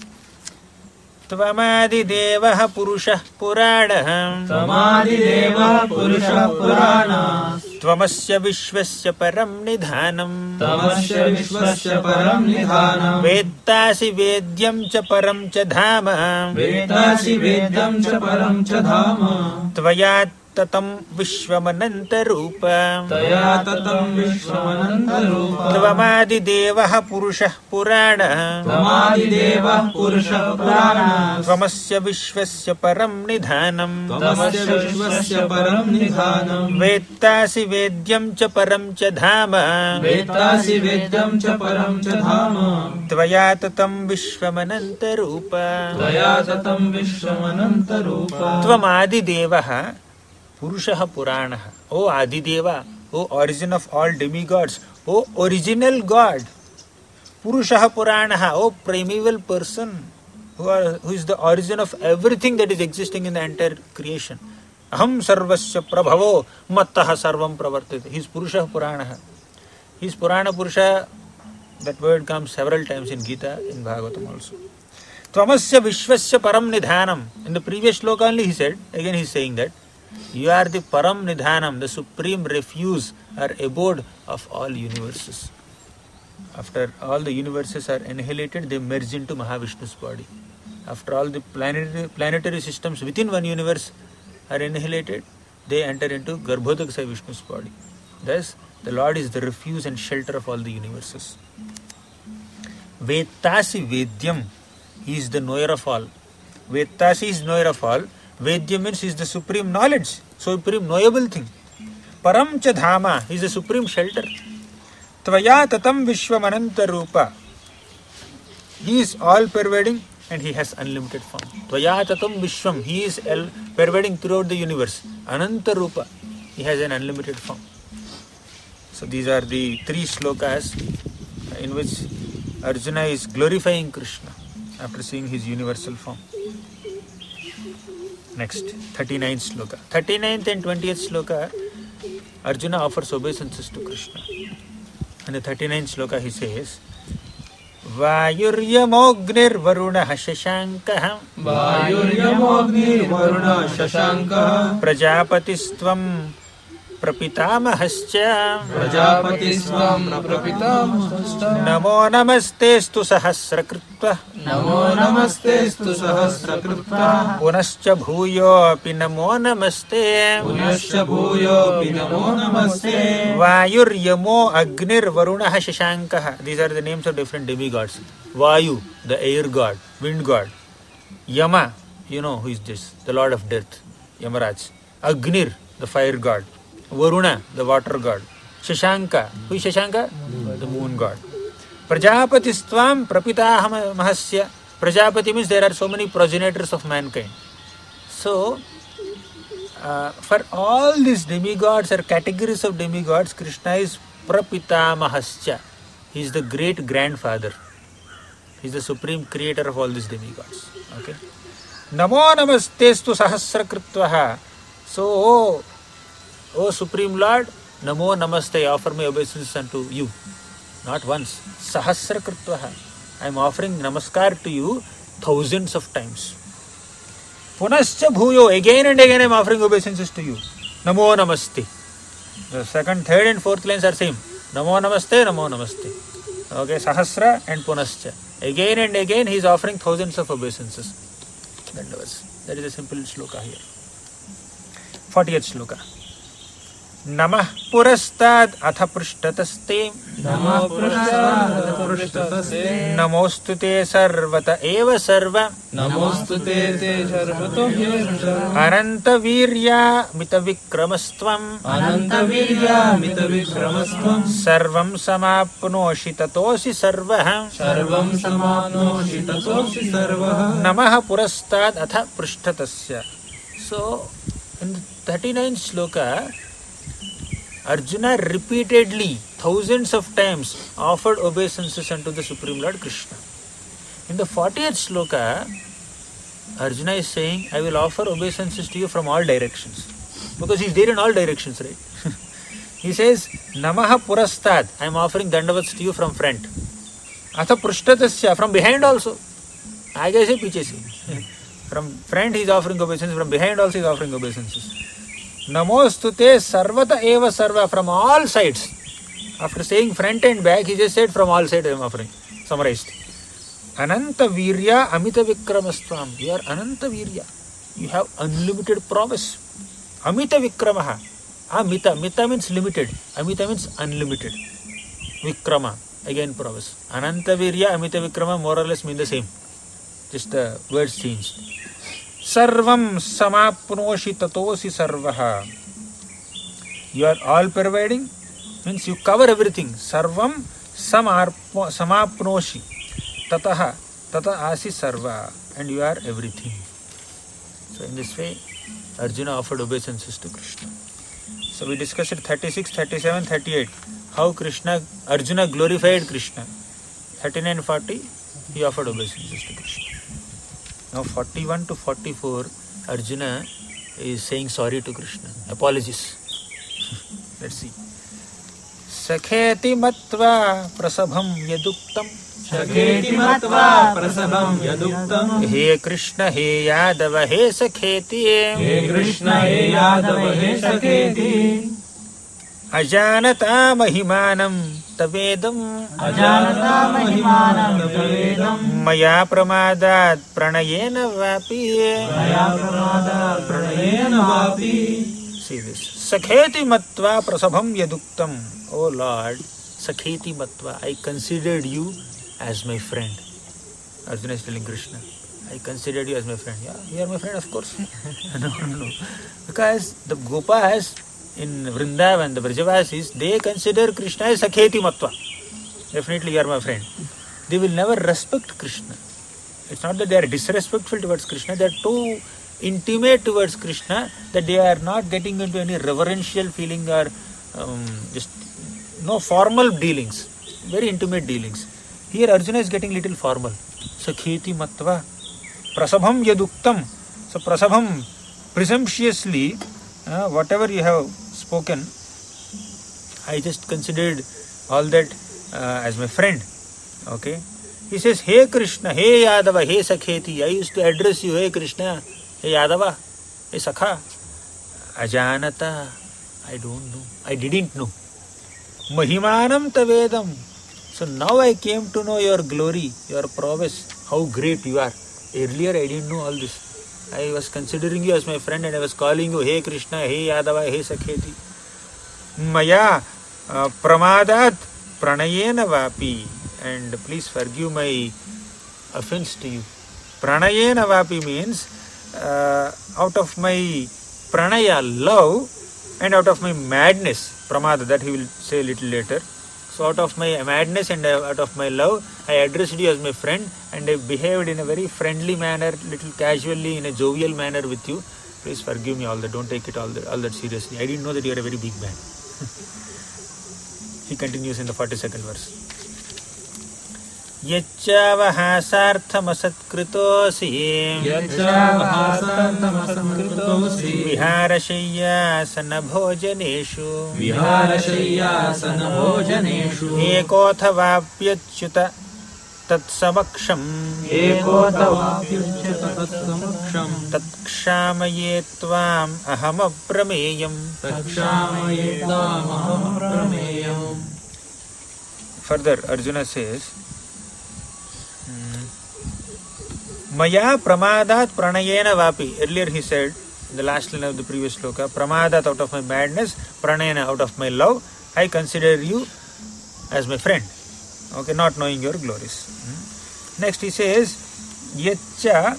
Tvamadi Devaha Purusha Puranah. Tvamadi Devaha Purusha Purana. त्वमस्य विश्वस्य परं निधानम् तमस्य विश्वस्य परं निधानम् वेत्तासि वेद्यं च परं च धाम वेत्तासि वेद्यं च परं च धाम त्वया ततं विश्वमनन्तरूप तया ततं विश्वमनन्तरूप त्वमादिदेवः पुरुषः पुराणः त्वमादिदेवः पुरुषः पुराणः त्वमस्य विश्वस्य परं निधानम् तमस्य विश्वस्य परं निधानम् वेत्तासि वेद्यं च परं च धाम वेत्तासि वेद्यं च परं च धाम त्वया ततं विश्वमनन्तरूप त्वया ततं विश्वमनन्तरूप त्वमादिदेवः पुरुषः पुराणः ओ आदिदेवा ओ origin of all demigods O original god पुरुषः पुराणः ओ primeval person who is the origin of everything that is existing in the entire creation aham sarvasya prabhavo mattah sarvam pravartate. He is purushah puranah. He is purana purusha. That word comes several times in Gita, in Bhagavatam also. Tvamasya vishwasya param nidhanam. In the previous shloka only he said, again he is saying that you are the param nidhanam, the supreme refuge or abode of all universes. After all the universes are annihilated, they merge into Mahavishnu's body. After all the planetary systems within one universe are annihilated, they enter into Garbhodaksa Vishnu's body. Thus, the Lord is the refuge and shelter of all the universes. Vettasi Vedyam, he is the knower of all. Vettasi is knower of all. Vedya means he is the supreme knowledge, supreme knowable thing. Param cha dhama, he is the supreme shelter. Tvaya tatam vishwamananta rupa, he is all pervading and he has unlimited form. Tvaya tatam vishwam, he is pervading throughout the universe. Ananta rupa, he has an unlimited form. So these are the three slokas in which Arjuna is glorifying Krishna after seeing his universal form. Next, 39th sloka. 39th and 20th sloka, Arjuna offers obeisances to Krishna. In the 39th sloka he says, Vayuryamogner varunah shashankaha Vayuryamogner varunah shashankaha Prajapatisvam prapitamahascha Prajapatisvam prapitamahascha Namo namastestu sahasrakritva Namo namastestu sahasrakritva Punascha bhuyo api namo namaste Punascha bhuyo api namo namaste Vayuryamo agnir varunah shashankaha. These are the names of different demigods. Vayu, the air god, wind god. Yama, you know who is this? The lord of death, Yamaraj. Agnir, the fire god. Varuna, the water god. Shashanka, who is Shashanka? The moon god. Prajapatistvam prapitahasya. Prajapati means there are so many progenitors of mankind. So, for all these demigods or categories of demigods, Krishna is prapitamahasya. He is the great grandfather. He is the supreme creator of all these demigods. Okay. Namo namastestu sahasrakritvaha. So, O Supreme Lord, Namo Namaste, I offer my obeisance unto you. Not once. Sahasra Kritvaha. I am offering namaskar to you thousands of times. Punascha Bhuyo, again and again I am offering obeisances to you. Namo Namaste. The second, third and fourth lines are same. Namo Namaste, Namo Namaste. Okay, Sahasra and Punascha. Again and again he is offering thousands of obeisances. That is a simple shloka here. 40th shloka. Namah purastad atha prishtataste Namah purastad atha prishtataste Namostute sarvata eva sarva Namostute te sarvato eva Ananta virya mita vikramastvam Ananta virya mita vikramastvam Sarvam samapnoshi tatosi sarvaha Sarvam samapnoshi tatosi sarvaha Namah purastad atha prishtatasya. So, in the 39th shloka, Arjuna repeatedly, thousands of times, offered obeisances unto the Supreme Lord Krishna. In the 40th sloka, Arjuna is saying, I will offer obeisances to you from all directions. Because he is there in all directions, right? He says, Namaha Purastad, I am offering dandavats to you from front. Atha Prishtatasya, from behind also. Aage se piche se. From front he is offering obeisances, from behind also he is offering obeisances. Namostute sarvata eva sarva, from all sides. After saying front and back, he just said from all sides I am offering. Summarized. Ananta virya amita vikramasvam. You are ananta virya. You have unlimited prowess. Amita vikramaha. Amita. Mita means limited. Amita means unlimited. Vikrama. Again prowess. Ananta virya, amita vikrama more or less mean the same. Just the words changed. Sarvam samapnoshi tatosi sarvaha. You are all pervading, means you cover everything. Sarvam samapnoshi tataha tata asi sarva, and you are everything. So in this way, Arjuna offered obeisances to Krishna. So we discussed 36, 37, 38. How Arjuna glorified Krishna. 39, 40, he offered obeisances to Krishna. Now 41 to 44, Arjuna is saying sorry to Krishna. Apologies. Let's see. Sakheti matva prasabham yaduktam. Sakheti matva prasabham yaduktam. He Krishna, he Yadava, he Sakheti. He Krishna, he Yadava, he Sakheti. Ajanata mahimanam tavedam. Ajanata mahimanam tavedam. Maya pramadat pranayena vapi. Maya pramadat pranayena vapi. See this. Sakheti matva prasabham yaduktam. Oh Lord, Sakheti matva, I considered you as my friend. Arjuna is telling Krishna, I considered you as my friend. Yeah, you are my friend, of course. No. Because the Gopas in Vrindavan, the Vrajavasis, they consider Krishna as Sakheti matva. Definitely you are my friend. They will never respect Krishna. It's not that they are disrespectful towards Krishna, they are too intimate towards Krishna that they are not getting into any reverential feeling or just no formal dealings, very intimate dealings. Here Arjuna is getting little formal. Sakheti matva prasabham yaduktam. So prasabham, presumptuously, whatever you have spoken, I just considered all that as my friend. Okay. He says, Hey Krishna, Hey Yadava, Hey Sakheti. I used to address you, Hey Krishna, Hey Yadava, Hey Sakha. Ajanata, I don't know. I didn't know. Mahimanam tavedam. So now I came to know your glory, your prowess, how great you are. Earlier I didn't know all this. I was considering you as my friend and I was calling you, Hey Krishna, Hey Yadava, Hey Sakheti. Maya pramadat pranayena vapi. And please forgive my offense to you. Pranayena vapi means out of my pranaya, love, and out of my madness, pramada, that he will say a little later. So out of my madness and out of my love, I addressed you as my friend and I behaved in a very friendly manner, little casually, in a jovial manner with you. Please forgive me all that. Don't take it all that seriously. I didn't know that you are a very big man. He continues in the 42nd verse. Yachavahasarthamasatkrutosi viharashayyasana bhojaneshu ekothavavyachyuta tatsamaksham tatkshaamaye tvam ahamaprameyam. Further, Arjuna says, Maya pramadat pranayena vapi. Earlier he said, in the last line of the previous sloka, pramadat, out of my madness, pranayena, out of my love, I consider you as my friend. Okay, not knowing your glories. Next he says, Yaccha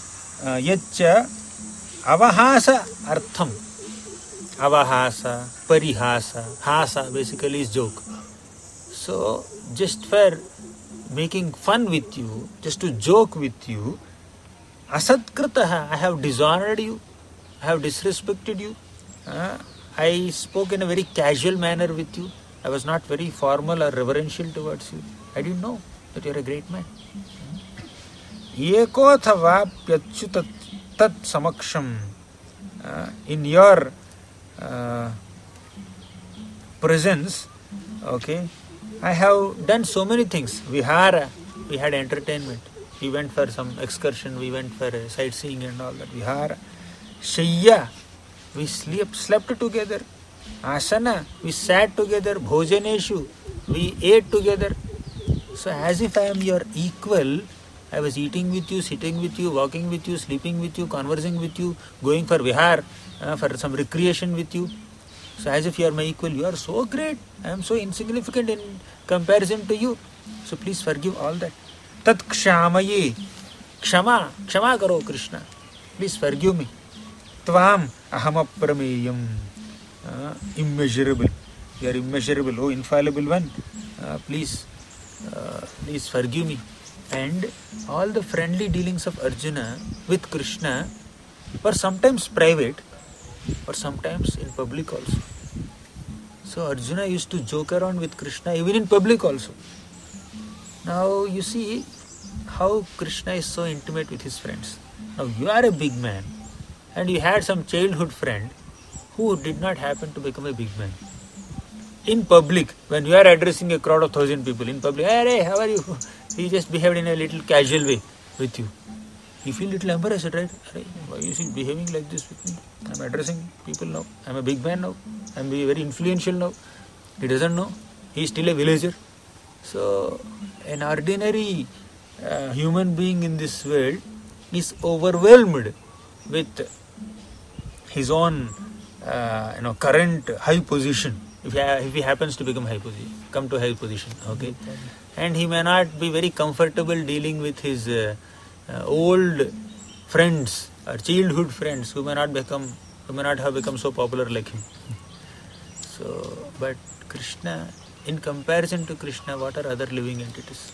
avahasa artham. Avahasa, parihasa. Hasa basically is joke. So, just for making fun with you, just to joke with you, asatkritaha, I have dishonored you, I have disrespected you, I spoke in a very casual manner with you, I was not very formal or reverential towards you, I didn't know that you are a great man. Yekothavavyachyutat tat samaksham. In your presence, okay, I have done so many things. Vihara, we had entertainment. We went for some excursion, we went for sightseeing and all that. Vihara. Shayya, we slept together. Asana, we sat together. Bhojaneshu, we ate together. So as if I am your equal, I was eating with you, sitting with you, walking with you, sleeping with you, conversing with you, going for vihar, for some recreation with you. So as if you are my equal, you are so great. I am so insignificant in comparison to you. So please forgive all that. Tat kshamaye. Kshama karo Krishna. Please forgive me. Tvam ahamaprameyam. Immeasurable. You are immeasurable. Oh, infallible one. Please forgive me. And all the friendly dealings of Arjuna with Krishna were sometimes private or sometimes in public also. So Arjuna used to joke around with Krishna even in public also. Now you see how Krishna is so intimate with his friends. Now you are a big man and you had some childhood friend who did not happen to become a big man. In public, when you are addressing a crowd of 1,000 people in public, hey, how are you? He just behaved in a little casual way with you. You feel little embarrassed, right? Why is he behaving like this with me? I am addressing people now. I am a big man now. I am very influential now. He doesn't know. He is still a villager. So, an ordinary human being in this world is overwhelmed with his own current high position. If he happens to come to high position, okay, and he may not be very comfortable dealing with his old friends or childhood friends who may not have become so popular like him. So, but Krishna, in comparison to Krishna, what are other living entities?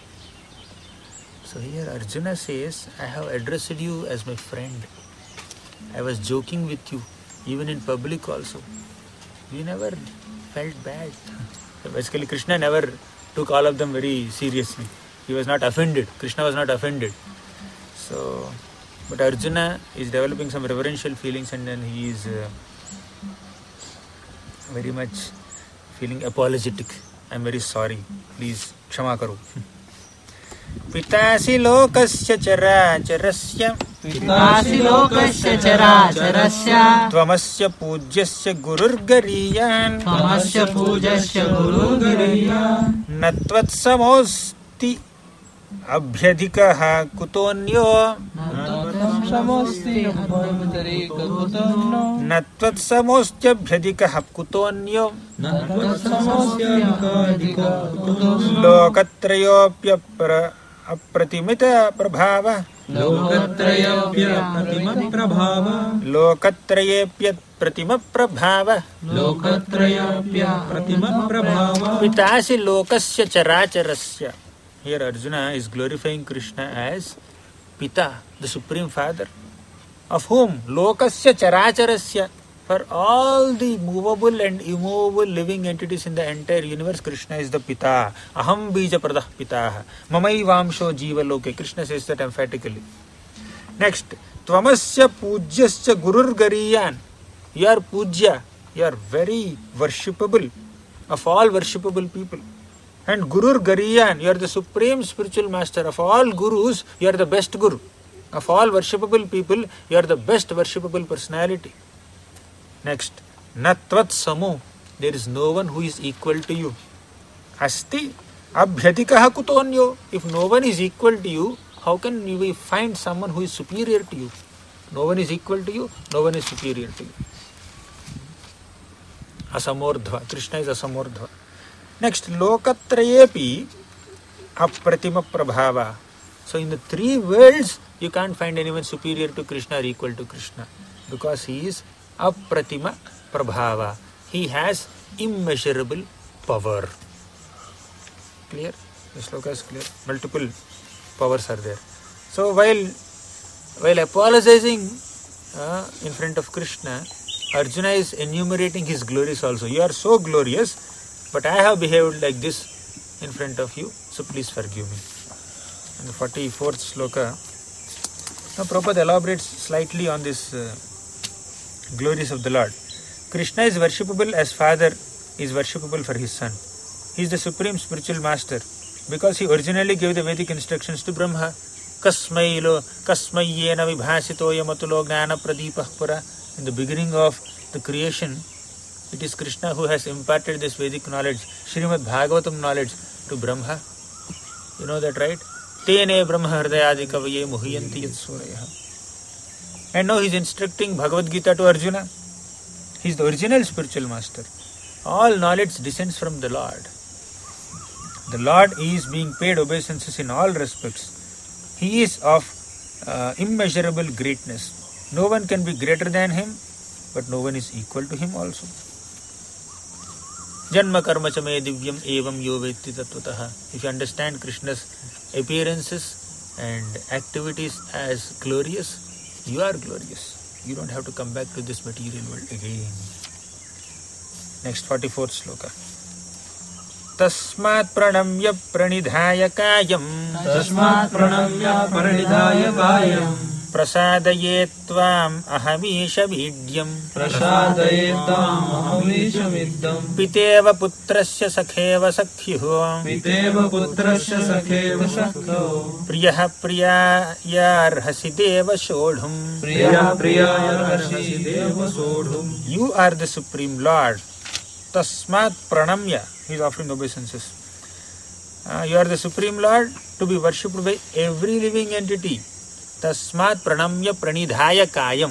So here Arjuna says, I have addressed you as my friend. I was joking with you, even in public also. You never felt bad. Basically, Krishna never took all of them very seriously. He was not offended. Krishna was not offended. So, but Arjuna is developing some reverential feelings and then he is very much feeling apologetic. I am very sorry. Please, kshama karo. Pitasi lokasya characharasya Pitasi lokasya characharasya Tvamasya pujyasya gururgariyan Tvamasya pujyasya gururgariyan Natvat samosti abhyadikaha kutonyo Natvat samosti abhyadikaha kutonyo Lokatrayopya apratimita prabhava Lokatrayepya pratima prabhava Pitasi lokasya characharasya. Here Arjuna is glorifying Krishna as Pita, the Supreme Father. Of whom? Lokasya characharasya. For all the movable and immovable living entities in the entire universe, Krishna is the Pita. Aham bija pradah pitaha. Mamai vamsho jiva loke. Krishna says that emphatically. Next, Tvamasya pujyasya gurur gariyan. You are pujya. You are very worshipable of all worshipable people. And Gurur Gariyan, you are the supreme spiritual master of all gurus. You are the best guru. Of all worshipable people, you are the best worshipable personality. Next, Natvat Samo, there is no one who is equal to you. Asti Abhyadikaha Kutonyo, if no one is equal to you, how can we find someone who is superior to you? No one is equal to you, no one is superior to you. Asamordhva, Krishna is Asamordhva. Next, Lokatrayepi Apratima Prabhava. So in the three worlds, you can't find anyone superior to Krishna or equal to Krishna. Because he is Apratima Prabhava. He has immeasurable power. Clear? The sloka is clear. Multiple powers are there. So while apologizing in front of Krishna, Arjuna is enumerating his glories also. You are so glorious, but I have behaved like this in front of you, so please forgive me. In the 44th sloka, now Prabhupada elaborates slightly on this glories of the Lord. Krishna is worshipable as Father is worshipable for his Son. He is the supreme spiritual master because he originally gave the Vedic instructions to Brahma. Kasmayena vibhasito yamatulo gnana pradipah pura. In the beginning of the creation, it is Krishna who has imparted this Vedic knowledge, Srimad Bhagavatam knowledge to Brahma. You know that, right? Tene Brahma Hridayadi Kavaye Muhyanti Yat Suraya. And now he is instructing Bhagavad Gita to Arjuna. He is the original spiritual master. All knowledge descends from the Lord. The Lord is being paid obeisances in all respects. He is of immeasurable greatness. No one can be greater than him, but no one is equal to him also. Janma karma cha me divyam evam yo vetti tattvataha. If you understand Krishna's appearances and activities as glorious, you are glorious. You don't have to come back to this material world again. Next 44th sloka. Tasmat pranamya pranidhaya kayam. Tasmat pranamya pranidhaya kayam. Prasadayet tvam ahamisha vidyam. Prasadayet tvam ahamisha vidyam. Piteva putrasya sakheva sakhyuh. Piteva putrasya sakheva sakhyuh. Priyaha priyayarhasi deva shodhum. Priyaha priyayarhasi deva shodhum. You are the Supreme Lord. Tasmat pranamya. He is offering obeisances. You are the Supreme Lord to be worshipped by every living entity. Tasmat pranamya pranidhaya kayam.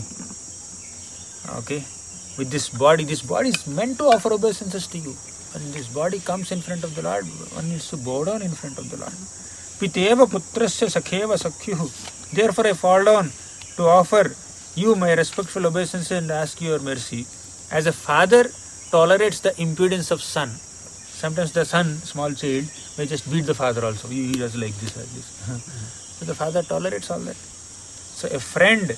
Okay. With this body is meant to offer obeisances to you. When this body comes in front of the Lord, one needs to bow down in front of the Lord. Piteva putrasya sakheva sakhyuh. Therefore I fall down to offer you my respectful obeisance and ask your mercy. As a father tolerates the impudence of son, sometimes the son, small child, may just beat the father also. He does like this. So the father tolerates all that. So a friend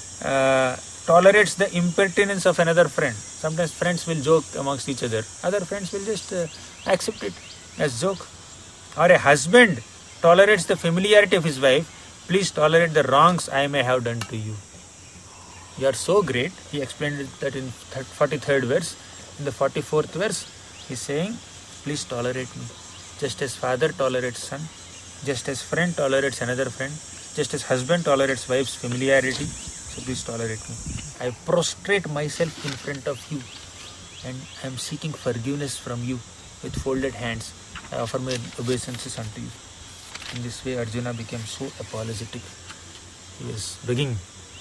tolerates the impertinence of another friend. Sometimes friends will joke amongst each other. Other friends will just accept it as joke. Or a husband tolerates the familiarity of his wife. Please tolerate the wrongs I may have done to you. You are so great. He explained that in 43rd verse. In the 44th verse, he is saying, please tolerate me. Just as father tolerates son, just as friend tolerates another friend, just as husband tolerates wife's familiarity, so please tolerate me. I prostrate myself in front of you and I am seeking forgiveness from you with folded hands. I offer my obeisances unto you. In this way, Arjuna became so apologetic. He was begging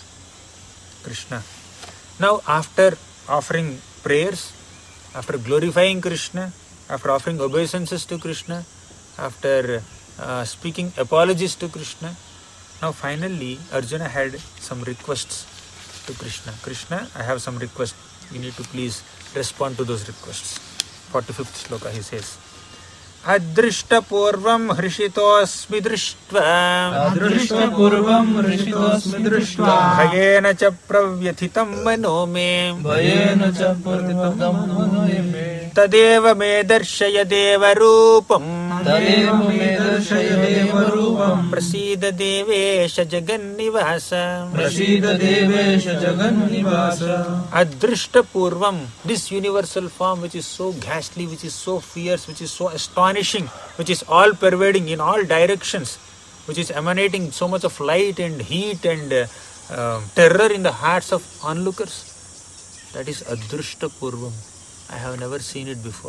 Krishna. Now, after offering prayers, after glorifying Krishna, after offering obeisances to Krishna, after speaking apologies to Krishna, now finally Arjuna had some requests to Krishna. Krishna, I have some requests. You need to please respond to those requests. 45th sloka he says, Adrishta purvam hrishitosmi drishtva. Adrishta purvam hrishitosmi drishtva. Bhayena cha pravyathitam mano me. Bhayena cha pravyathitam mano me. Tadeva me darshaya deva rupam. Tadeva me darshaya deva rupam. Prasida devesha jagannivasa. Prasida devesha jagannivasa. Adrishta purvam. This universal form which is so ghastly, which is so fierce, which is so astonishing, which is all pervading in all directions, which is emanating so much of light and heat and terror in the hearts of onlookers. That is Adrishta Purvam. I have never seen it before.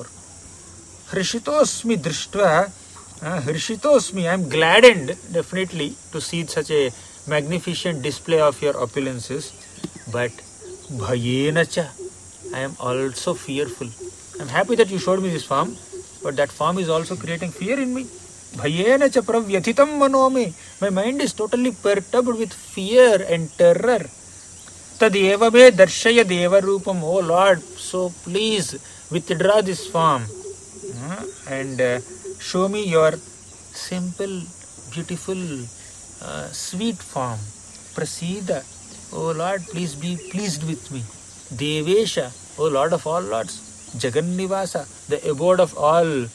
Hrishitosmi Drishtva. Hrishitosmi. I am gladdened definitely to see such a magnificent display of your opulences. But Bhayena cha. I am also fearful. I am happy that you showed me this form, but that form is also creating fear in me. Bhayena cha pravyathitam mano me. My mind is totally perturbed with fear and terror. Tadeva me darshaya deva rupam. Oh Lord, so please withdraw this form and show me your simple, beautiful, sweet form. Prasida. Oh Lord, please be pleased with me. Devesha. Oh Lord of all lords. Jagannivasa, the abode of all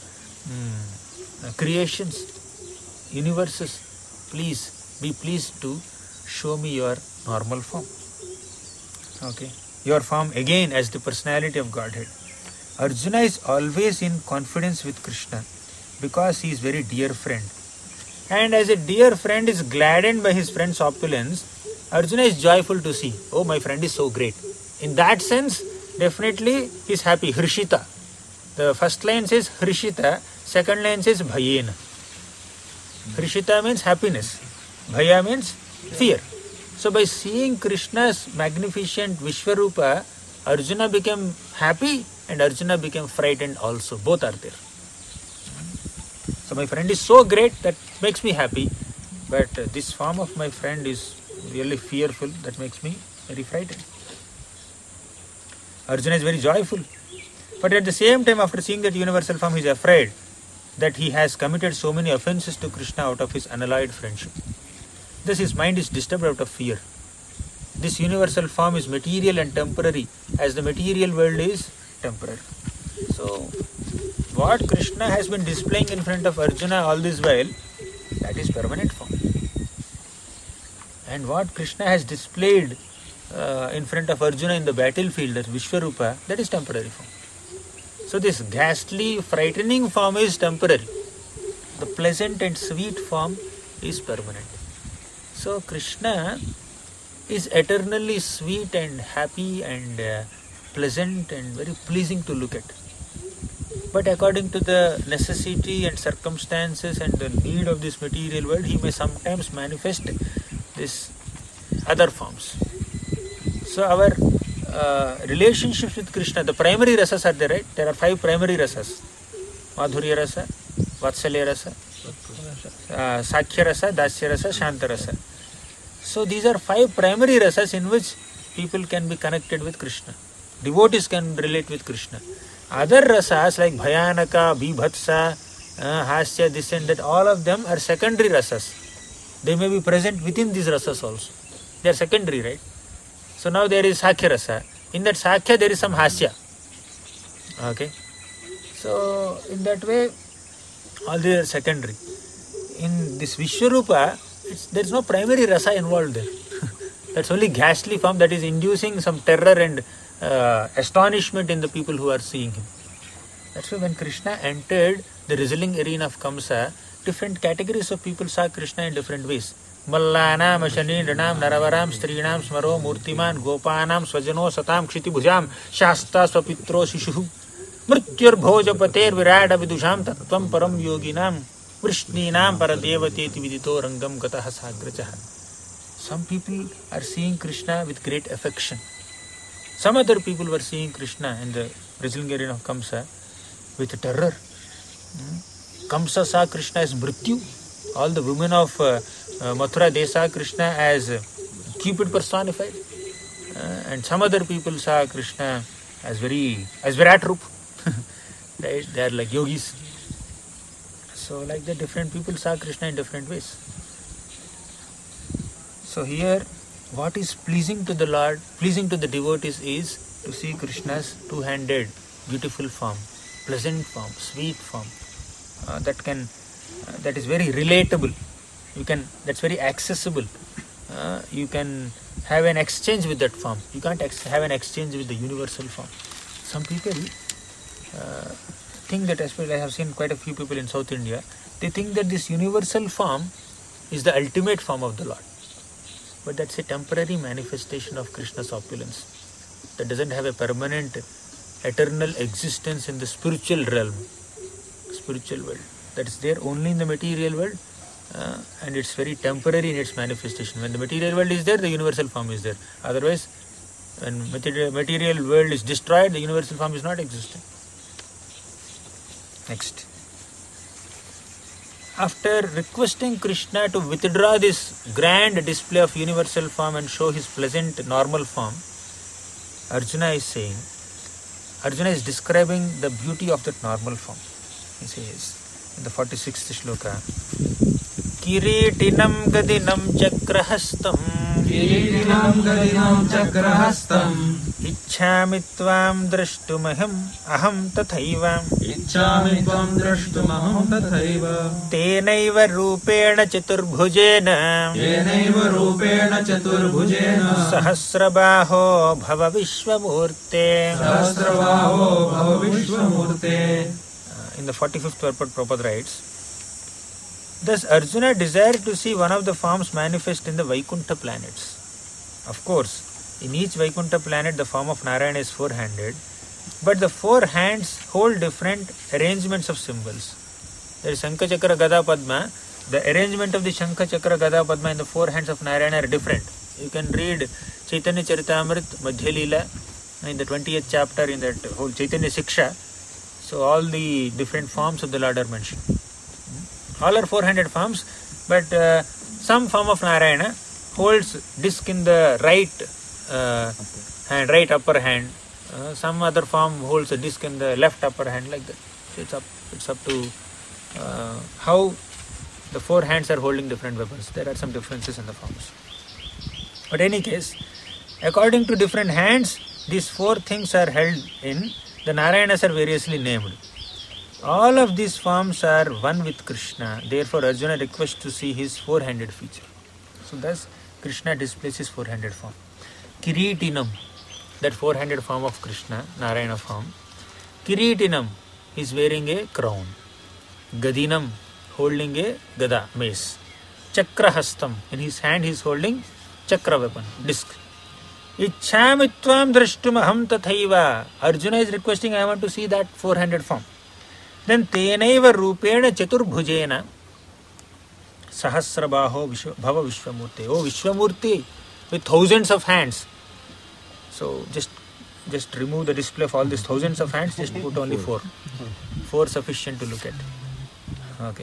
creations, universes. Please be pleased to show me your normal form. Okay, your form again as the personality of Godhead. Arjuna is always in confidence with Krishna because he is very dear friend. And as a dear friend is gladdened by his friend's opulence, Arjuna is joyful to see, oh, my friend is so great. In that sense, definitely he is happy. Hrishita. The first line says Hrishita, second line says Bhayena. Hrishita means happiness. Bhaya means fear. So by seeing Krishna's magnificent Vishwarupa, Arjuna became happy and Arjuna became frightened also. Both are there. So my friend is so great that makes me happy, but this form of my friend is really fearful, that makes me very frightened. Arjuna is very joyful, but at the same time, after seeing that universal form, he is afraid that he has committed so many offenses to Krishna out of his unalloyed friendship. Thus his mind is disturbed out of fear. This universal form is material and temporary, as the material world is temporary. So what Krishna has been displaying in front of Arjuna all this while, that is permanent form. And what Krishna has displayed in front of Arjuna in the battlefield, that Vishwarupa, that is temporary form. So this ghastly, frightening form is temporary. The pleasant and sweet form is permanent. So Krishna is eternally sweet and happy and pleasant and very pleasing to look at. But according to the necessity and circumstances and the need of this material world, he may sometimes manifest these other forms. So our relationships with Krishna, the primary rasas are there, right? There are 5 primary rasas. Madhurya rasa, Vatsalya rasa, Sakhya rasa, Dasya rasa, Shanta rasa. So these are 5 primary rasas in which people can be connected with Krishna. Devotees can relate with Krishna. Other rasas like Bhayanaka, Bibhatsa, Hasya, this and that, all of them are secondary rasas. They may be present within these rasas also. They are secondary, right? So now there is Sakhya rasa. In that Sakhya there is some Hasya. Okay. So in that way, all these are secondary. In this Vishwarupa, there is no primary rasa involved there. That's only ghastly form that is inducing some terror and astonishment in the people who are seeing him. That's why when Krishna entered the wrestling arena of Kamsa, different categories of people saw Krishna in different ways. Mallanam, Ashanindranam, Naravaram, Strinam, Smaro, Murtiman, Gopanam, Swajano, Satam, Kshitibhujam, Shasta, Swapitro, Shishu, Mrityur Bhojapater, Virada Vidusham, Tattvam Param Yoginam, Vrishninam, Paradevati, Vidito, Rangam, Gataha Sagrajaha. Some people are seeing Krishna with great affection. Some other people were seeing Krishna in the wrestling arena of Kamsa with terror. Kamsa saw Krishna as Mrityu. All the women of Mathura, they saw Krishna as Cupid personified. And some other people saw Krishna as Virat Rup. They are like yogis. So like that, different people saw Krishna in different ways. So here, what is pleasing to the Lord, pleasing to the devotees is to see Krishna's two-handed, beautiful form, pleasant form, sweet form, that is very relatable. That's very accessible. You can have an exchange with that form. You can't have an exchange with the universal form. Some people think that, especially I have seen quite a few people in South India, they think that this universal form is the ultimate form of the Lord. But that's a temporary manifestation of Krishna's opulence. That doesn't have a permanent, eternal existence in the spiritual realm, spiritual world. That is there only in the material world, and it's very temporary in its manifestation. When the material world is there, the universal form is there. Otherwise, when material world is destroyed, the universal form is not existing. Next. After requesting Krishna to withdraw this grand display of universal form and show his pleasant normal form, Arjuna is describing the beauty of that normal form. He says in the 46th shloka, Kiritinam gadinam chakrahastam Ichchami tvam drashtumaham aham tathaiva Tenaiva rupena chaturbhujena Sahasrabaho bhava vishwamurte. In the 45th purport, Prabhupada writes, thus Arjuna desired to see one of the forms manifest in the Vaikuntha planets. Of course, In each Vaikuntha planet, the form of Narayana is four-handed, but the four hands hold different arrangements of symbols. There is Shankha Chakra Gada Padma. The arrangement of the Shankha Chakra Gada Padma in the four hands of Narayana are different. You can read Chaitanya Charitamrita, Madhya Leela, in the 20th chapter in that whole Chaitanya Siksha. So all the different forms of the Lord are mentioned. All are four-handed forms, but some form of Narayana holds disc in the right hand, right upper hand. Some other form holds a disc in the left upper hand, like that. So it's up to how the four hands are holding different weapons. There are some differences in the forms. But in any case, according to different hands, these four things are held in. The Narayanas are variously named. All of these forms are one with Krishna. Therefore, Arjuna requests to see his four-handed feature. So thus, Krishna displays his four-handed form. Kiritinam, that four-handed form of Krishna, Narayana form. Kiritinam is wearing a crown. Gadinam, holding a gada, mace. Chakrahastam, in his hand he is holding chakra weapon, disc. Ichhamitvam drashtum aham tathaiva. Arjuna is requesting, I want to see that four-handed form. Then tenaiva rupena chaturbhujena sahasrabaho bhava vishwamurti. Oh Vishwamurti, with thousands of hands. So just remove the display of all these thousands of hands, just put only four. Four sufficient to look at. Okay.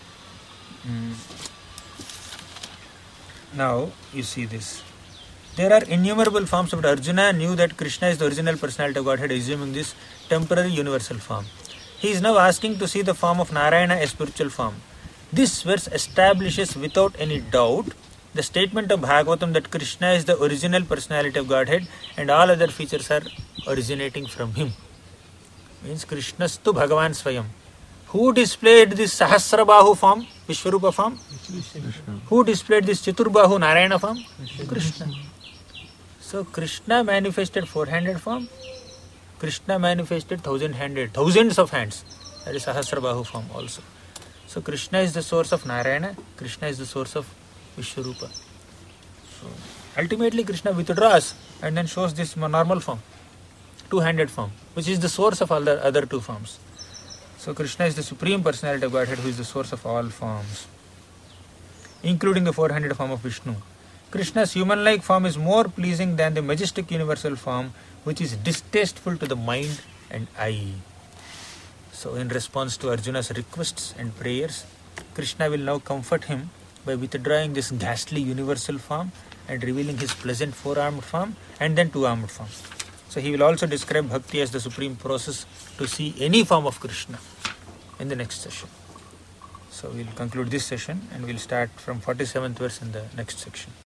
Now you see this. There are innumerable forms, but Arjuna knew that Krishna is the original personality of Godhead, assuming this temporary universal form. He is now asking to see the form of Narayana, a spiritual form. This verse establishes without any doubt the statement of Bhagavatam that Krishna is the original personality of Godhead and all other features are originating from him. Means Krishnastu Bhagavan Swayam. Who displayed this Sahasrabahu form, Vishwarupa form? Who displayed this Chaturbahu Narayana form? Krishna. So Krishna manifested four-handed form. Krishna manifested thousand-handed, thousands of hands. That is Sahasrabahu form also. So Krishna is the source of Narayana. Krishna is the source of Vishwarupa. So ultimately Krishna withdraws and then shows this normal form, two-handed form, which is the source of all the other two forms. So Krishna is the supreme personality of Godhead who is the source of all forms, including the four-handed form of Vishnu. Krishna's human-like form is more pleasing than the majestic universal form, which is distasteful to the mind and eye. So in response to Arjuna's requests and prayers, Krishna will now comfort him by withdrawing this ghastly universal form and revealing his pleasant four-armed form and then two-armed form. So he will also describe bhakti as the supreme process to see any form of Krishna in the next session. So we'll conclude this session and we'll start from 47th verse in the next section.